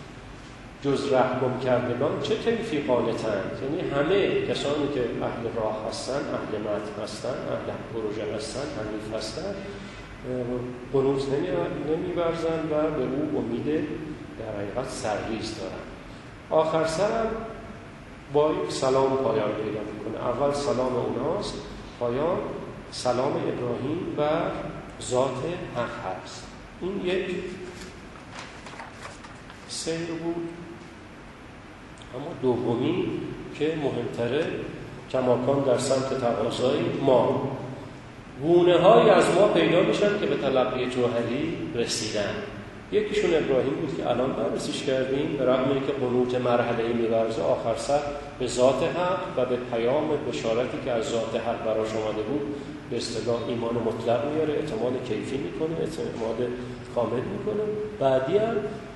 جز ره گم کردگان چه کیفی قانتند، یعنی همه کسانی که اهل راه هستن، اهل متن هستن، اهل پروژه هستن، حنیف هستن، قنوت نمی‌ورزن و به او امید در حقیقت سرریز دارن. آخر سرم با یک سلام پایان پیدا میکنه. اول سلام اوناست، پایان سلام ابراهیم و ذات حق هست. این یک سیر بود. اما دومی که مهمتره، کماکان در سمت تقاضای ما، گونه های از ما پیدا میشن که به تلقی جوهری رسیدن. یکیشون ابراهیم بود که الان بررسیش کردیم، به رغم اینکه قنوت مرحله‌ای می‌ورزه، آخر سر به ذات حق و به پیام بشارتی که از ذات حق براش اومده بود به اصطلاح ایمان مطلق میاره، اعتماد کیفی میکنه، اعتماد کامل میکنه. بعدی هم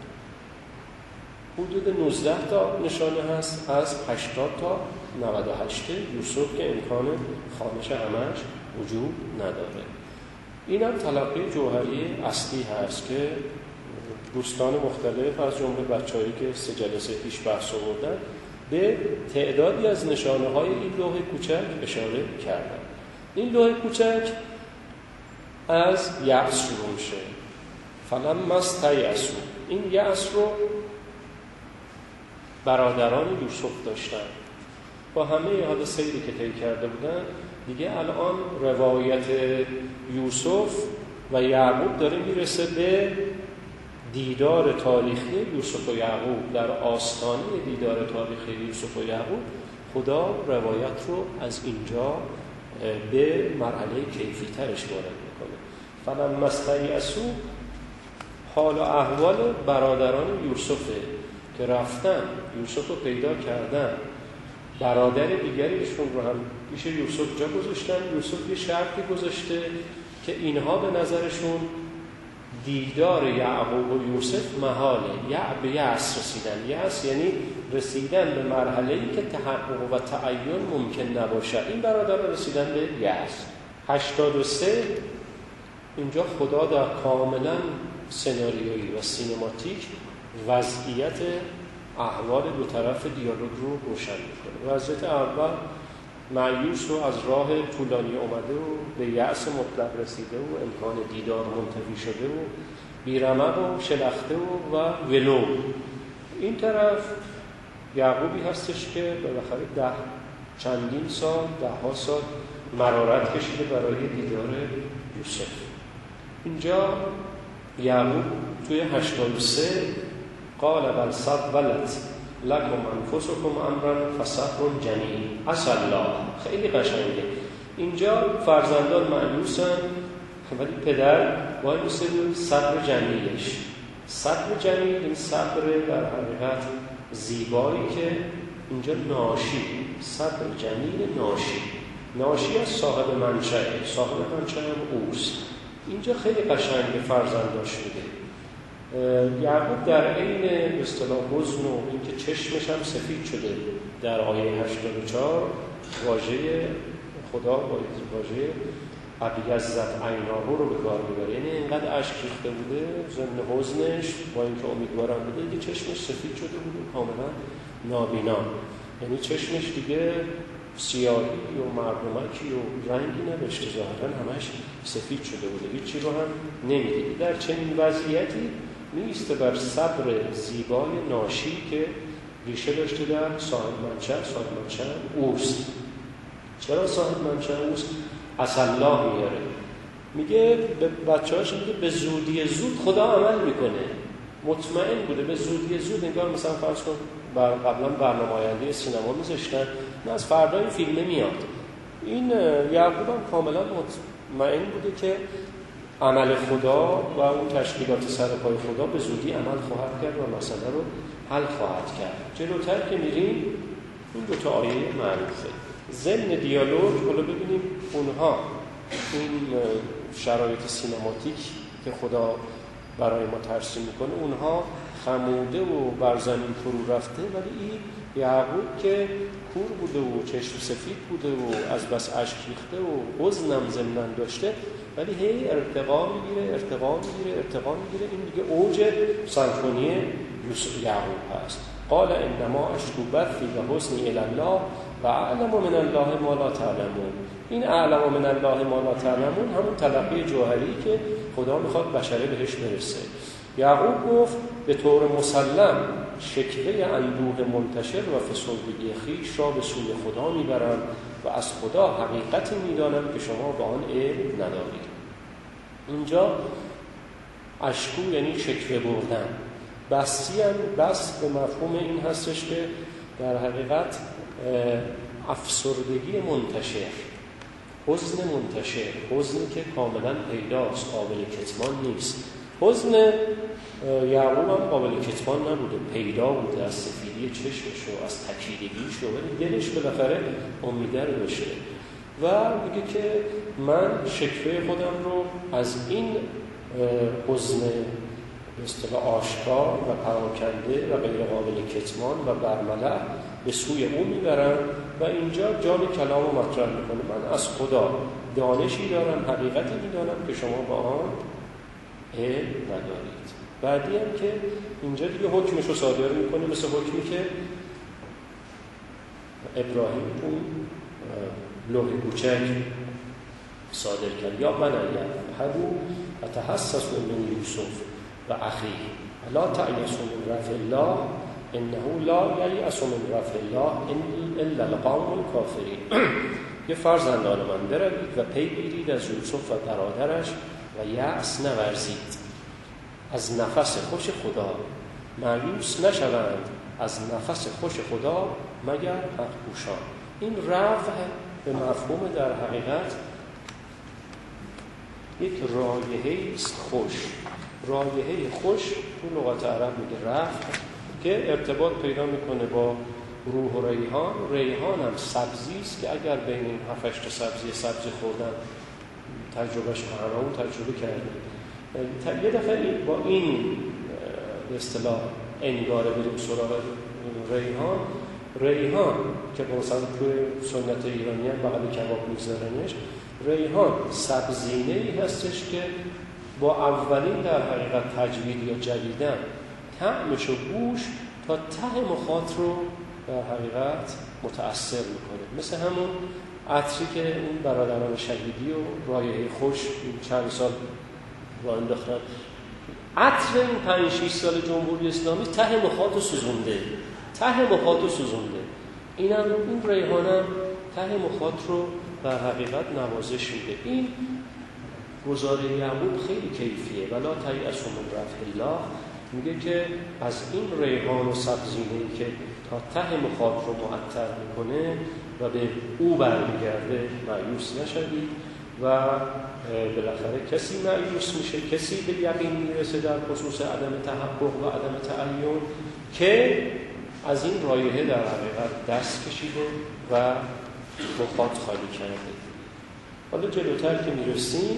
حدود نوزده تا نشانه هست از هشتاد تا نود و هشت یوسف که امکان خوانش همش وجود نداره. این هم تلقی جوهری اصلی هست که دوستان مختلف از جمله بچه‌هایی که سه جلسه پیش بحث آوردن به تعدادی از نشانه های این لوح کوچک اشاره کردن. این لوح کوچک از یأس شروع میشه. فلما استیأسوا، این یأس رو برادران یوسف داشتن. با همه حال سیری که طی کرده بودن، دیگه الان روایت یوسف و یعقوب داره میرسه به دیدار تاریخی یوسف و یعقوب. در آستانه دیدار تاریخی یوسف و یعقوب خدا روایت رو از اینجا به مرحله کیفی ترش وارد میکنه. فلما استیأسوا، حال و احوال برادران یوسفه که رفتن یوسف رو پیدا کردن برادر دیگریشون رو هم پیش یوسف جا گذاشتن. یوسف یه شرطی گذاشته که اینها به نظرشون دیدار یعقوب و یوسف محاله، یا به یأس رسیدن. یأس یعنی رسیدن به مرحله‌ای که تحقق و تعین ممکن نباشه. این برادر رسیدن به یأس. هشتاد و سه اینجا خدا در کاملا سناریویی و سینماتیک وضعیت احوال دو طرف دیالوگ رو روشن میکنه. وضعیت اول مایوس و از راه طولانی اومده و به یأس مطلق رسیده و امکان دیدار منتفی شده و بیرمق و شلخته و, و ولو. این طرف یعقوبی هستش که بالاخره ده چندین سال ده ها سال مرارت کشیده برای دیدار یوسف. اینجا یعقوب توی هشتاد و سه قال بل سولت لکم انفسکم امرا فصبر جمیل عسی الله. خیلی قشنگه. اینجا فرزندان مایوسن ولی پدر وای میسه بود صبر جمیلش. صبر جمیل این صبر در حقیقت زیبایی که اینجا ناشی، صبر جمیل ناشی، ناشی از صاحب منشأ، صاحب منشأ هم اوست. اینجا خیلی قشنگ فرزنداش میده. یعقوب در این به اصطلاح حزن و اینکه چشمش هم سفید شده در آیه هشتاد و چهار واژه خدا با واژه ابیضت عیناه رو به کار میبره. یعنی اینقدر اشک ریخته بوده ضمن حزنش با اینکه امیدوارم بوده دیگه چشمش سفید شده بوده کاملا نابینا. یعنی چشمش دیگه سیاهی و مردمکی و رنگی نداشته، ظاهرا همش سفید شده بوده، هیچی رو هم نمیدید. در چنین وضعیتی میسته بر صبر زیبای ناشی که ریشه داشته در صاحب منشأ. صاحب منشأ اوست. چرا صاحب منشأ اوست؟ عسی الله میاره. میگه به بچه‌هاش میگه به زودی زود خدا عمل میکنه. مطمئن بوده به زودی زود. انگار مثلا فرض کن بر قبلا برنامه آینده سینما میذاشتن نه از فردا این فیلم میاد. این یعقوب هم کاملا مطمئن بوده که عمل خدا و اون تشکیلات سر پای خدا به زودی عمل خواهد کرد و مسئله رو حل خواهد کرد. جلوتر که میریم این دو تا آیه معروفه. ضمن دیالوگ حالا ببینیم اونها این شرایط سینماتیک که خدا برای ما ترسیم میکنه اونها خموده و بر زمین فرو رفته، ولی این یعقوب که کور بوده و چشم سفید بوده و از بس اشک ریخته و حزنم ضمناً داشته، ولی هی ارتقا میگیره ارتقا میگیره ارتقا میگیره. این دیگه اوج سمفونی یوسف یعقوب هست. قال انما اشکو بثی و حزنی الی الله و اعلم من الله ما لا تعلمون. این اعلم من الله ما لا تعلمون همون تلقی جوهری که خدا میخواد بشره بهش برسه. یعقوب گفت به طور مسلم شکوه اندوه منتشر و فسردگی خویش را به سوی خدا میبرم و از خدا حقیقتی میدانم که شما به آن علم ندارید. اینجا اشکو یعنی شکوه بردن. بستی هم بس به مفهوم این هستش که در حقیقت افسردگی منتشر، حزن منتشر، حزنی که کاملا پیداست، قابل کتمان نیست. حزن یعقوب هم قابل کتمان نبوده، پیدا بوده از سفیدی چشمش و از تکیدگیش و ولی دلش بالاخره امیده رو داشته و میگه که من شکوه خودم رو از این حزن به اصطلاح آشکار و پراکنده و غیر قابل کتمان و برملا به سوی او میبرم و اینجا جان کلام رو مطرح میکنه. من از خدا دانشی دارم، حقیقتی میدانم که شما با آن علم ندارید. بعدی هم که اینجا دیگه حکمش رو صادر میکنه مثل حکمی که ابراهیم اون لوح کوچک صادر کرد. یا من یذهبوا فتحسسوا من یوسف و اخیه لا تأیسوا من رفع الله انه لا ییأس من رفع الله الا القوم الکافرین. یه فرزندان من بروید و پی گیرید از یوسف و برادرش و یأس نورزید از نفس خوش خدا، مایوس نشوند از نفس خوش خدا مگر حق گوشان. این رفع به مفهوم در حقیقت یک رایحه است خوش. رایحه خوش تو لغت عرب میگه رفع که ارتباط پیدا میکنه با روح و ریحان. ریحان هم سبزی است که اگر بین این هفت هشت سبزی سبزی خوردن تجربهش همون تجربه کردیم. یه دفعه با این به اصطلاح انگاره بریم سراغ ریحان. ریحان که مثلا توی سنت ایرانی هم بغل کباب می‌ذارنش، ریحان سبزینه‌ای هستش که با اولین در حقیقت تجوید یا جویدن طعمش و بوش تا ته مخاط رو در حقیقت متأثر میکنه. مثل همون عطری که اون برادران شهیدی و رایحه خوش چند سال راه انداختن. عطر این پنج شش سال جمهوری اسلامی ته مخاط رو سوزونده، ته مخاط رو سوزونده. اینم این ریحانم ته مخاط رو در حقیقت نوازش میده. این گزاره یعقوب خیلی کیفیه. ولا تیأسوا من روح الله، میگه که از این ریحان و سبزینه‌ای که تا ته مخاط رو معطر میکنه و به او برمیگرده مایوس نشوید. و بالاخره کسی مایوس میشه، کسی به یقین میرسه در خصوص عدم تحقق و عدم تعین که از این رایحه در حقیقت دست کشیده و مخاط خالی کرده. حالا جلوتر که میرسیم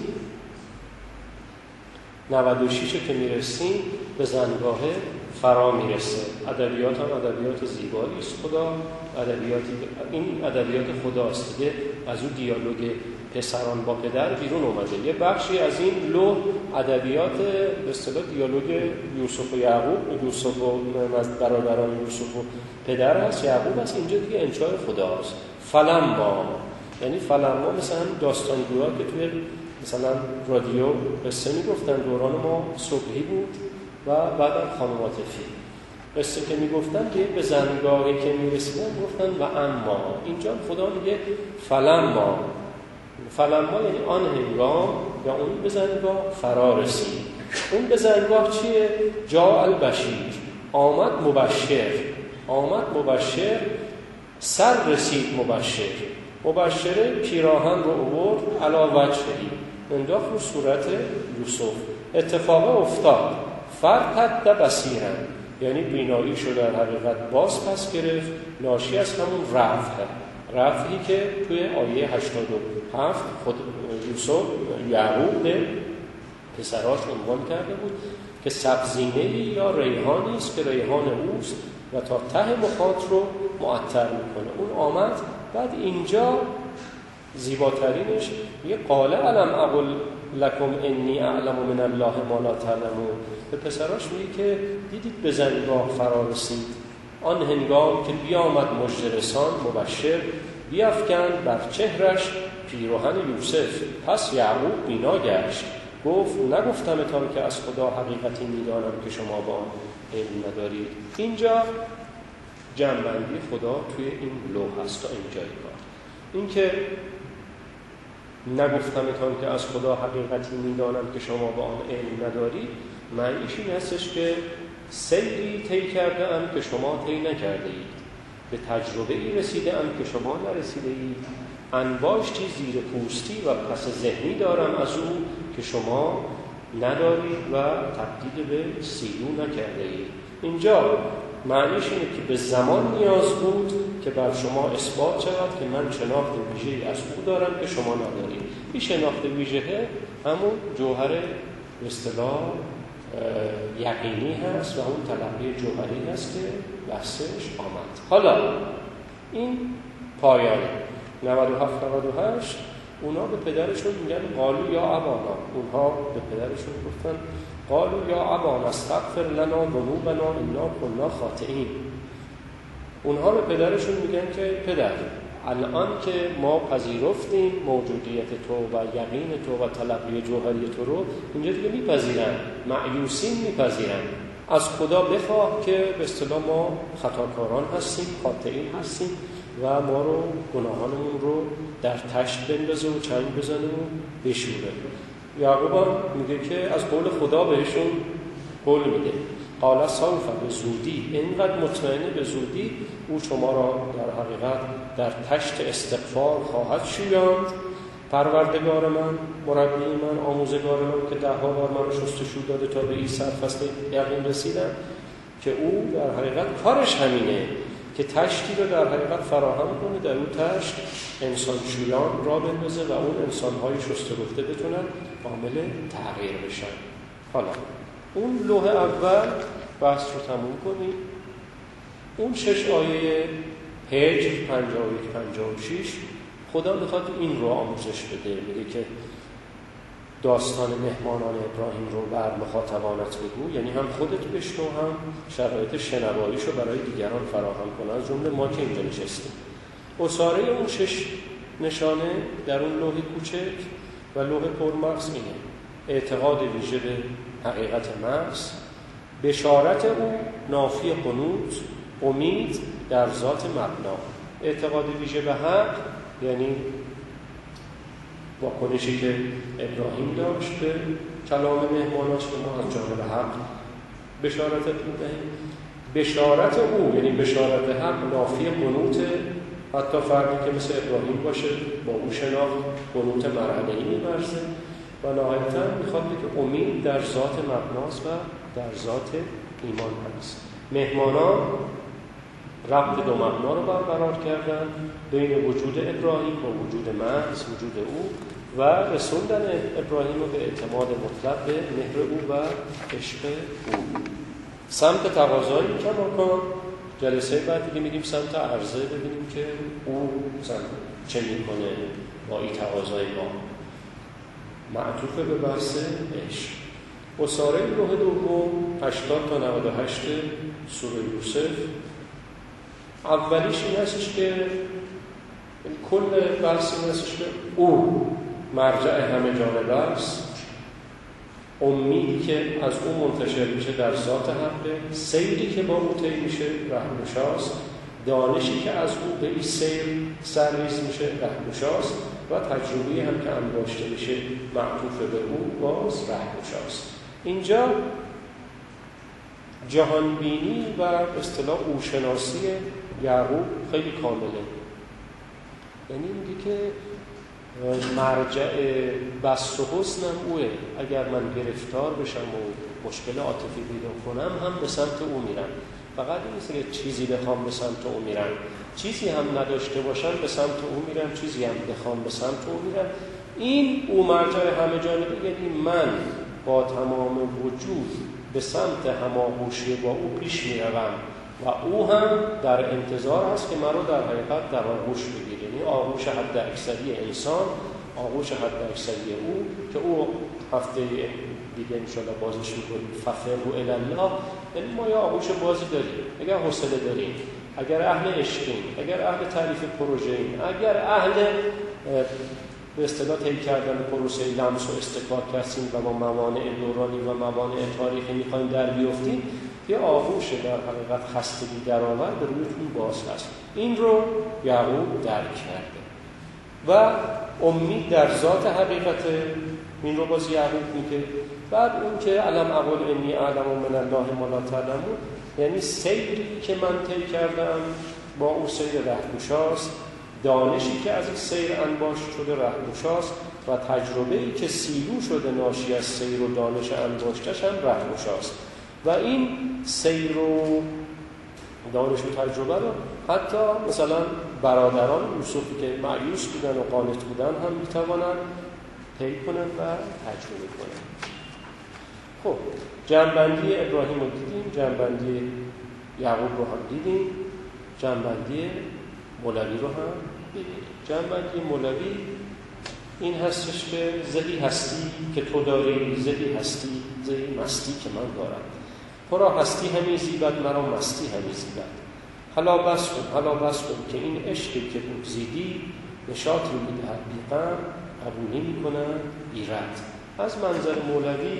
نود و شش که میرسیم به زنگاه فرا میرسه. ادبیات هم ادبیات زیبایی است. خدا ادبیاتی، این ادبیات خداست دیگه. از اون دیالوگ پسران با پدر بیرون اومده. یه بخشی از این لوح ادبیات به اصطلاح دیالوگ یوسف و یعقوب، یوسف و برادران یوسف و پدر هست، یعقوب هست. اینجا دیگه انشاء خداست. فلما، یعنی فلما مثلا داستانگوها که توی مثلا رادیو قصه میگفتن، دوران ما صبحی بود و بعدم خانوات فیل قصه که میگفتن که به زنگاهی که میرسیدن گفتن و اما. اینجا خدا میگه فلما. فلما یعنی آن هنگام یا اون به زنگاه فرا رسید. اون به زنگاه چیه؟ جاء البشیر، آمد مبشر. آمد مبشر، سر رسید مبشر. مبشره پیراهن رو آورد علی وجهی، انداخت رو صورت یوسف. اتفاق افتاد. فرتد بصیرا، یعنی بینایی شد در حقیقت باز پس گرفت، ناشی از همون رفع. رفعی که توی آیه هشتاد و هفت خود یوسف یعقوب به پسراش عنوان کرده بود که سبزینه‌ای یا ریحانی است که ریحان اوست و تا ته مخاط رو معطر میکنه. اون آمد. بعد اینجا زیباترینش یه قال الم اقل لکم انی اعلم من الله ما لا تعلمون. به پسراش میگه که دیدید به زنگاه فرا رسید، آن هنگام که بیامد مژده‌رسان مبشر، بیفکن بر چهرش پیراهن یوسف. پس یعقوب بینا گشت، گفت نگفتمتان که از خدا حقیقتی میدانم که شما با علم ندارید. اینجا جمع‌بندی خدا توی این لوح هست تا اینجای کار. این که نگفتمتان که از خدا حقیقتی میدانم که شما با آن علم ندارید، معنیش این هستش که سیری طی کرده ام که شما طی نکرده اید، به تجربه ای رسیده ام که شما نرسیده اید، انباشتی زیر پوستی و پس ذهنی دارم از او که شما ندارید و تبدیل به سیلو نکرده اید. اینجا معنیش اینه که به زمان نیاز بود که بر شما اثبات شود که من شناخت ویژه‌ای از او دارم که شما ندارید. این شناخت ویژه همون جوهر به اصطلاح یقینی هست و اون تلقی جوهری هست که بحثش آمد. حالا این پایان نود و هفت نود و هشت اونا به پدرشون میگن قالو یا ابانا. اونها به پدرشون گفتن قالو یا ابانا استغفر لنا ذنوبنا انا كنا خاطئین. اونها به پدرشون میگن که پدر، الان که ما پذیرفتیم موجودیت تو و یقین تو و تلقی جوهری تو رو، اینجا دیگه میپذیرن، مایوسین میپذیرن. از خدا بخواه که به اصطلاح ما خطاکاران هستیم، خاطئین هستیم و ما رو گناهانمون رو در تشت بندازه و چنگ بزنه و بشوره. یعقوب میگه که از قول خدا بهشون قول میده قال سوف، به زودی، اینقدر مطمئنه به زودی او شما را در حقیقت در تشت استغفار خواهد شویاند. پروردگار من، مربی من، آموزگار من که ده ها بار من شستشو داده تا به این سرفصل یقین رسیدم که او در حقیقت کارش همینه که تشتی رو در حقیقت فراهم کنه، در اون تشت انسانشویان را بندازه و اون انسان‌های شسته بتونن عامل تغییر بشن. حالا اون لوح اول بحث رو تموم کنیم. اون شش آیه هجر پنجاه و یک پنجاه و شش خدا میخواد این رو آموزش بده، میگه که داستان مهمانان ابراهیم رو بر مخاطبانت بگو، یعنی هم خودت بشنو هم شرایط شنواییش رو برای دیگران فراهم کن، از جمله ما که اینجا نشستیم. اساره اون شش نشانه در اون لوح کوچک و لوح پرمغز اینه: اعتقاد ویژه به حقیقت محض، بشارت او نافی قنوت، امید در ذات مبنا. اعتقاد ویژه به حق یعنی واکنشی که ابراهیم داشت به کلام مهماناش که ما از جانب حق بشارت میدهیم. بشارت او یعنی بشارت حق نافی قنوت، حتی فردی که مثل ابراهیم باشه با او شناخت قنوت مرحله‌ای می‌ورزه. و نهایتاً میخواد که امید در ذات مبناست و در ذات ایمان هست. مهمانان ربط دو مبنا رو برقرار کردن بین وجود ابراهیم و وجود محض، وجود او، و رسوندن ابراهیم رو به اعتماد مطلق به مهر او و عشق او. سمت تقاضایی کماکان جلسه بعد دیگه میگیم سمت عرضه، ببینیم که او چه میکنه با این تقاضای ما. معطوف به بحث عشق. اساره لوح دوم هشتاد تا نود و هشت سوره یوسف. اولیش این هستش که کل بحث این هستش که او مرجع همه جانبه است، امیدی که از او منتشر میشه در ذات حقه، سیری که با او طی میشه رهگشاست، دانشی که از او به این سیر سرریز میشه رهگشاست، و تجربی هم که انباشته میشه معطوف به او باز رهگشاست. اینجا جهانبینی و اصطلاح اوشناسی یعقوب خیلی کامله. یعنی میگه که مرجع بسط و حسنم اوه، اگر من گرفتار بشم و مشکل عاطفی پیدا کنم هم به سمت او میرم. فقط این نیست که چیزی بخوام به سمت او میرم، چیزی هم نداشته باشم به سمت او میرم، چیزی هم بخوام به سمت او میرم. این او مرجع همه جانبه، یعنی من با تمام وجود به سمت هماغوشی با او پیش میروم و او هم در انتظار هست که من رو در حقیقت در آغوش بگیره. یعنی آغوش حد اکثری انسان، آغوش حد اکثری او، که او هفته دیگه انشاءالله بازش میکنیم ففروا الی الله. یعنی ما یا آغوش بازی داریم اگر حوصله داریم، اگر اهل عشقیم، اگر اهل تعریف پروژه‌ایم، اگر اهل به اصطلاح طی کردن پروسه لمس و استکاک هستیم و با موانع دورانی و موانع تاریخی میخوایم در بیافتیم، یه آغوش در حقیقت خستگی درآور به رویتون باز هست. این رو یعقوب درک کرده و امید در ذات حقیقت این رو باز یعقوب میگه. بعد اون که علم اقول انی اعلم من الله ما لا تعلمون، یعنی سیری که من طی کردم با اون سیر رهگشاست، دانشی که از این سیر انباشت شده رهگشاست، و تجربه‌ای که سیلو شده ناشی از سیر و دانش انباشتش هم رهگشاست. و این سیر و دانش و تجربه رو حتی مثلا برادران یوسفی که مایوس بودن و قانط بودن هم میتوانن طی کنن و تجربه کنن. خب جنبندی ابراهیم رو دیدیم، جنبندی یعقوب رو هم دیدیم، جنبندی مولوی رو هم دیدیم. جنبندی مولوی این هستش که زهی هستی که تو داری، زهی هستی، زهی مستی که من دارم. تو را هستی همی زیبد، مرا مستی همی زیبد. حالا بس کن، حالا بس کن که این عشقی که بگزیدی نشاط رو میدهد بی‌غم، قبولی میکنن بی‌رد. از منظر مولوی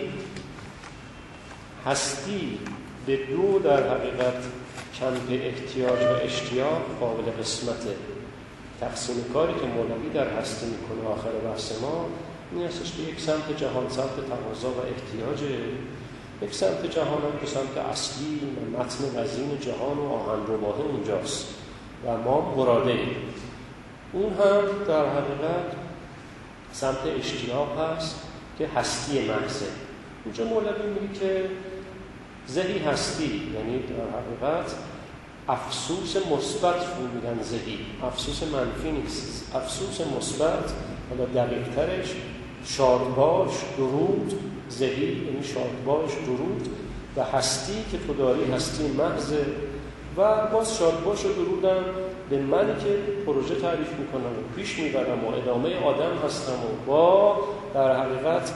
هستی به دو در حقیقت کمپ احتیاج و اشتیاق قابل قسمته. تقسیم کاری که مولوی در هستی میکنه آخر بحث ما این هستش که یک سمت جهان سمت تقاضا و احتیاج، یک سمت جهان هم که سمت اصلی و متن وزین جهان و آهنرباه اونجاست و ما مراده ایم. اون هم در حقیقت سمت اشتیاق هست که هستی محضه. اینجا مولوی میگه که زهی هستی، یعنی در حقیقت افسوس مثبت میگن زهی، افسوس منفی نیست، افسوس مثبت. حالا دقیق ترش شادباش درود، زهی یعنی شادباش درود و هستی که تو داری هستی محضه. و باز شادباش و درودم به منی که پروژه تعریف میکنم و پیش میبرم و ادامه آدم هستم و با در حقیقت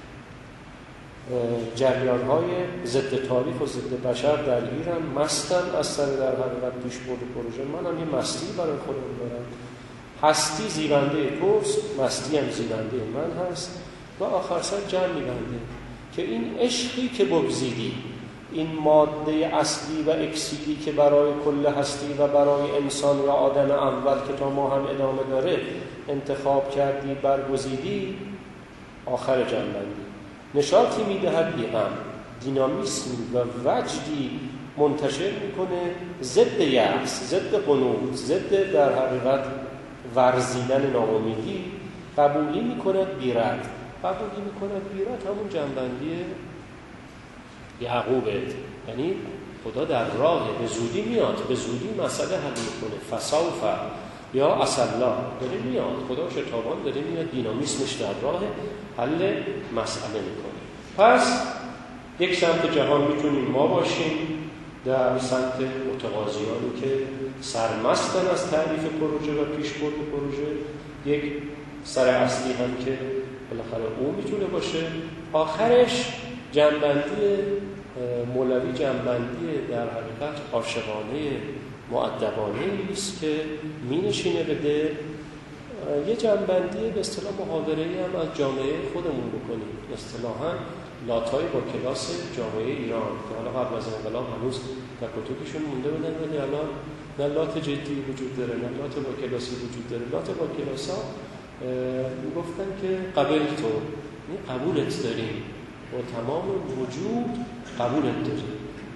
جریان‌های ضد تاریخ و ضد بشر درگیرم، مستم از سر در حقیقت پیش برد پروژه. منم یه مستی برای خودم دارم. هستی زیبنده توست، مستی هم زیبنده من هست و آخر سر جمع می‌بنده که این عشقی که بگزیدی، این ماده اصلی و اکسیدی که برای کل هستی و برای انسان یا آدم اول که تا ما هم ادامه داره انتخاب کردی، برگزیدی، آخر جنبندی نشاطی میدهد بی‌غم، دینامیسمی و وجدی منتشر میکنه ضد یأس، ضد قنوط، ضد در حقیقت ورزیدن ناامیدی، قبولی میکند بی‌رد. قبولی میکند بی‌رد همون جنبندی یعقوبه، یعنی خدا در راه، به زودی میاد، به زودی مسئله حل میکنه. فسوف یا عسلا داره میاد، خدا شتابان داره میاد، دینامیسمش در راه حل مسئله میکنه. پس یک سمت جهان میتونیم ما باشیم، در سمت متقاضیانی که سرمستن از تعریف پروژه و پیشبرد پروژه. یک سر اصلی هم که بالاخره او میتونه باشه. آخرش جنبندی مولوی، جنبندی در حقیقت عاشقانه مؤدبانه است که مینشینه به دل. یه جنبندی به اصطلاح محاوره‌ای هم از جامعه خودمون بکنیم. اصطلاحاً لاتای با کلاس جامعه ایران که حالا قبل از انقلاب هنوز در کتبشون مونده بودن، ولی الان نه لات جدی وجود داره نه لات با کلاسی وجود داره. لات با کلاس ها میگفتن که قبل تو، یعنی قبولت داریم، با تمام وجود قبولت داریم.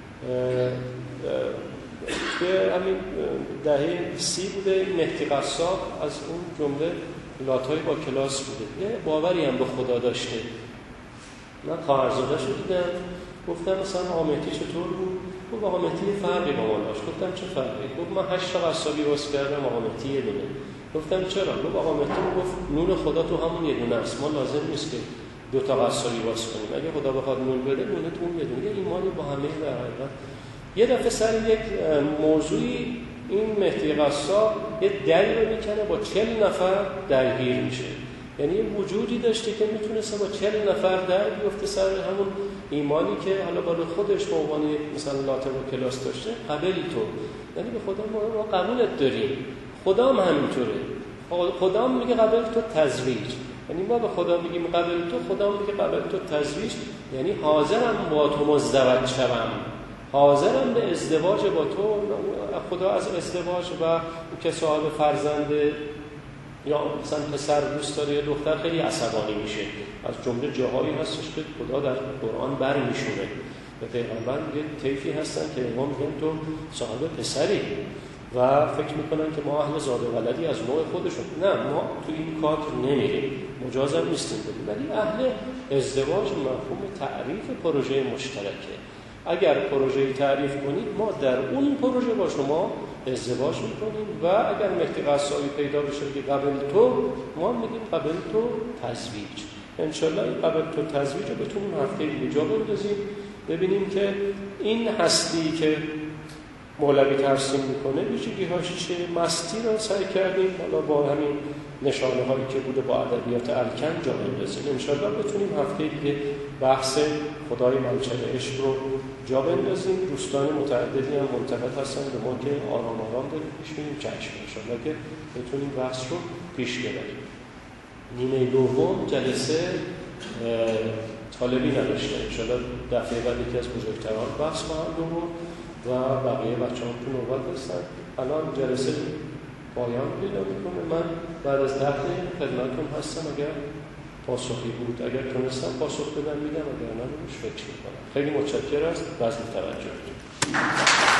که همین دهه سی بوده مهدی قصاب از اون جمله لاتای با کلاس بوده. یه باوری هم به خدا داشته. من خواهرزاده شو دیدم، گفتم مثلا آقا مهدی چطور بود؟ گفت آقا مهدی فرقی با من داشت. گفتم چه فرقی؟ گفت من هشت تا قصابی واسه کردم، آقا مهدی یه دونه. گفتم چرا؟ گفت آقا مهدی گفت نون خدا تو همون یه دونه است، ما لازم نیست که دو تا قصابی واسه کنیم، اگه خدا بخواد نون بده نون تو یه دونه. ایمانی با همه در حقیقت. یه دفعه سر یک موضوعی این مهدی قصاب یه دری رو میکنه با چهل نفر درگیر میشه. یعنی این وجودی داشته که میتونسته با چهل نفر در بیفته سر همون ایمانی که حالا برای خودش به عنوان مثلا لاته و کلاس داشته. قبل تو، یعنی به خدا ما, ما قبولت داریم. خدا هم همینطوره. خدا هم میگه قبل تو تزویج، یعنی ما به خدا میگیم قبل تو، خدا هم میگه قبل تو تزویج، یعنی حاضرم با تو مزدوج شوم، حاضرم به ازدواج با تو. خدا از ازدواج و که صاحب فرزنده یا مثلا پسر دوست داره یا دختر خیلی عصبانی میشه. از جمله جاهایی هستش که خدا در قرآن بر میشونه و پیغمبر میگه طیفی هستن که ما میگن تو صاحب پسری و فکر میکنن که ما اهل زاد و ولدی از نوع خودشون. نه، ما تو این کار نمیریم، مجازم نیستیم بدیم، ولی اهل ازدواج مفهوم تعریف پروژه مشترکه. اگر پروژه‌ای تعریف کنید ما در اون پروژه با شما ازدواج میکنیم و اگر مهدی قصابی پیدا بشه که قبل تو، ما میگیم قبل تو تزویج. انشالله این قبل تو تزویج رو بتونیم هفته دیگه جا بندازیم، ببینیم که این هستی که مولوی ترسیم میکنه ویژگی‌هاش چیه. مستی رو سعی کردیم حالا با همین نشانه هایی که بوده با ادبیات الکن جا بندازیم. انشالله بتونیم هفته دیگه بحث خدای منشأ عشق رو جا بندازیم. دوستان متعددی هم منتقد هستن به ما که آرام آرام داریم پیش میریم. چشم انشالله که بتونیم بحث رو پیش ببریم. نیمه دوم جلسه طالبی نداشته، انشالله دفعه بعد یکی از بزرگتران بحث خواهند بود و بقیه بچه هم تو نوبت هستن. الان جلسه پایان پیدا میکنه. من بعد از ده دقیقه خدمتتون هستم، اگر پاسخی بود اگر تونستم پاسخ بدم میدم، اگر نه روش فکر میکنم. خیلی متشکرم از بذل توجهتون.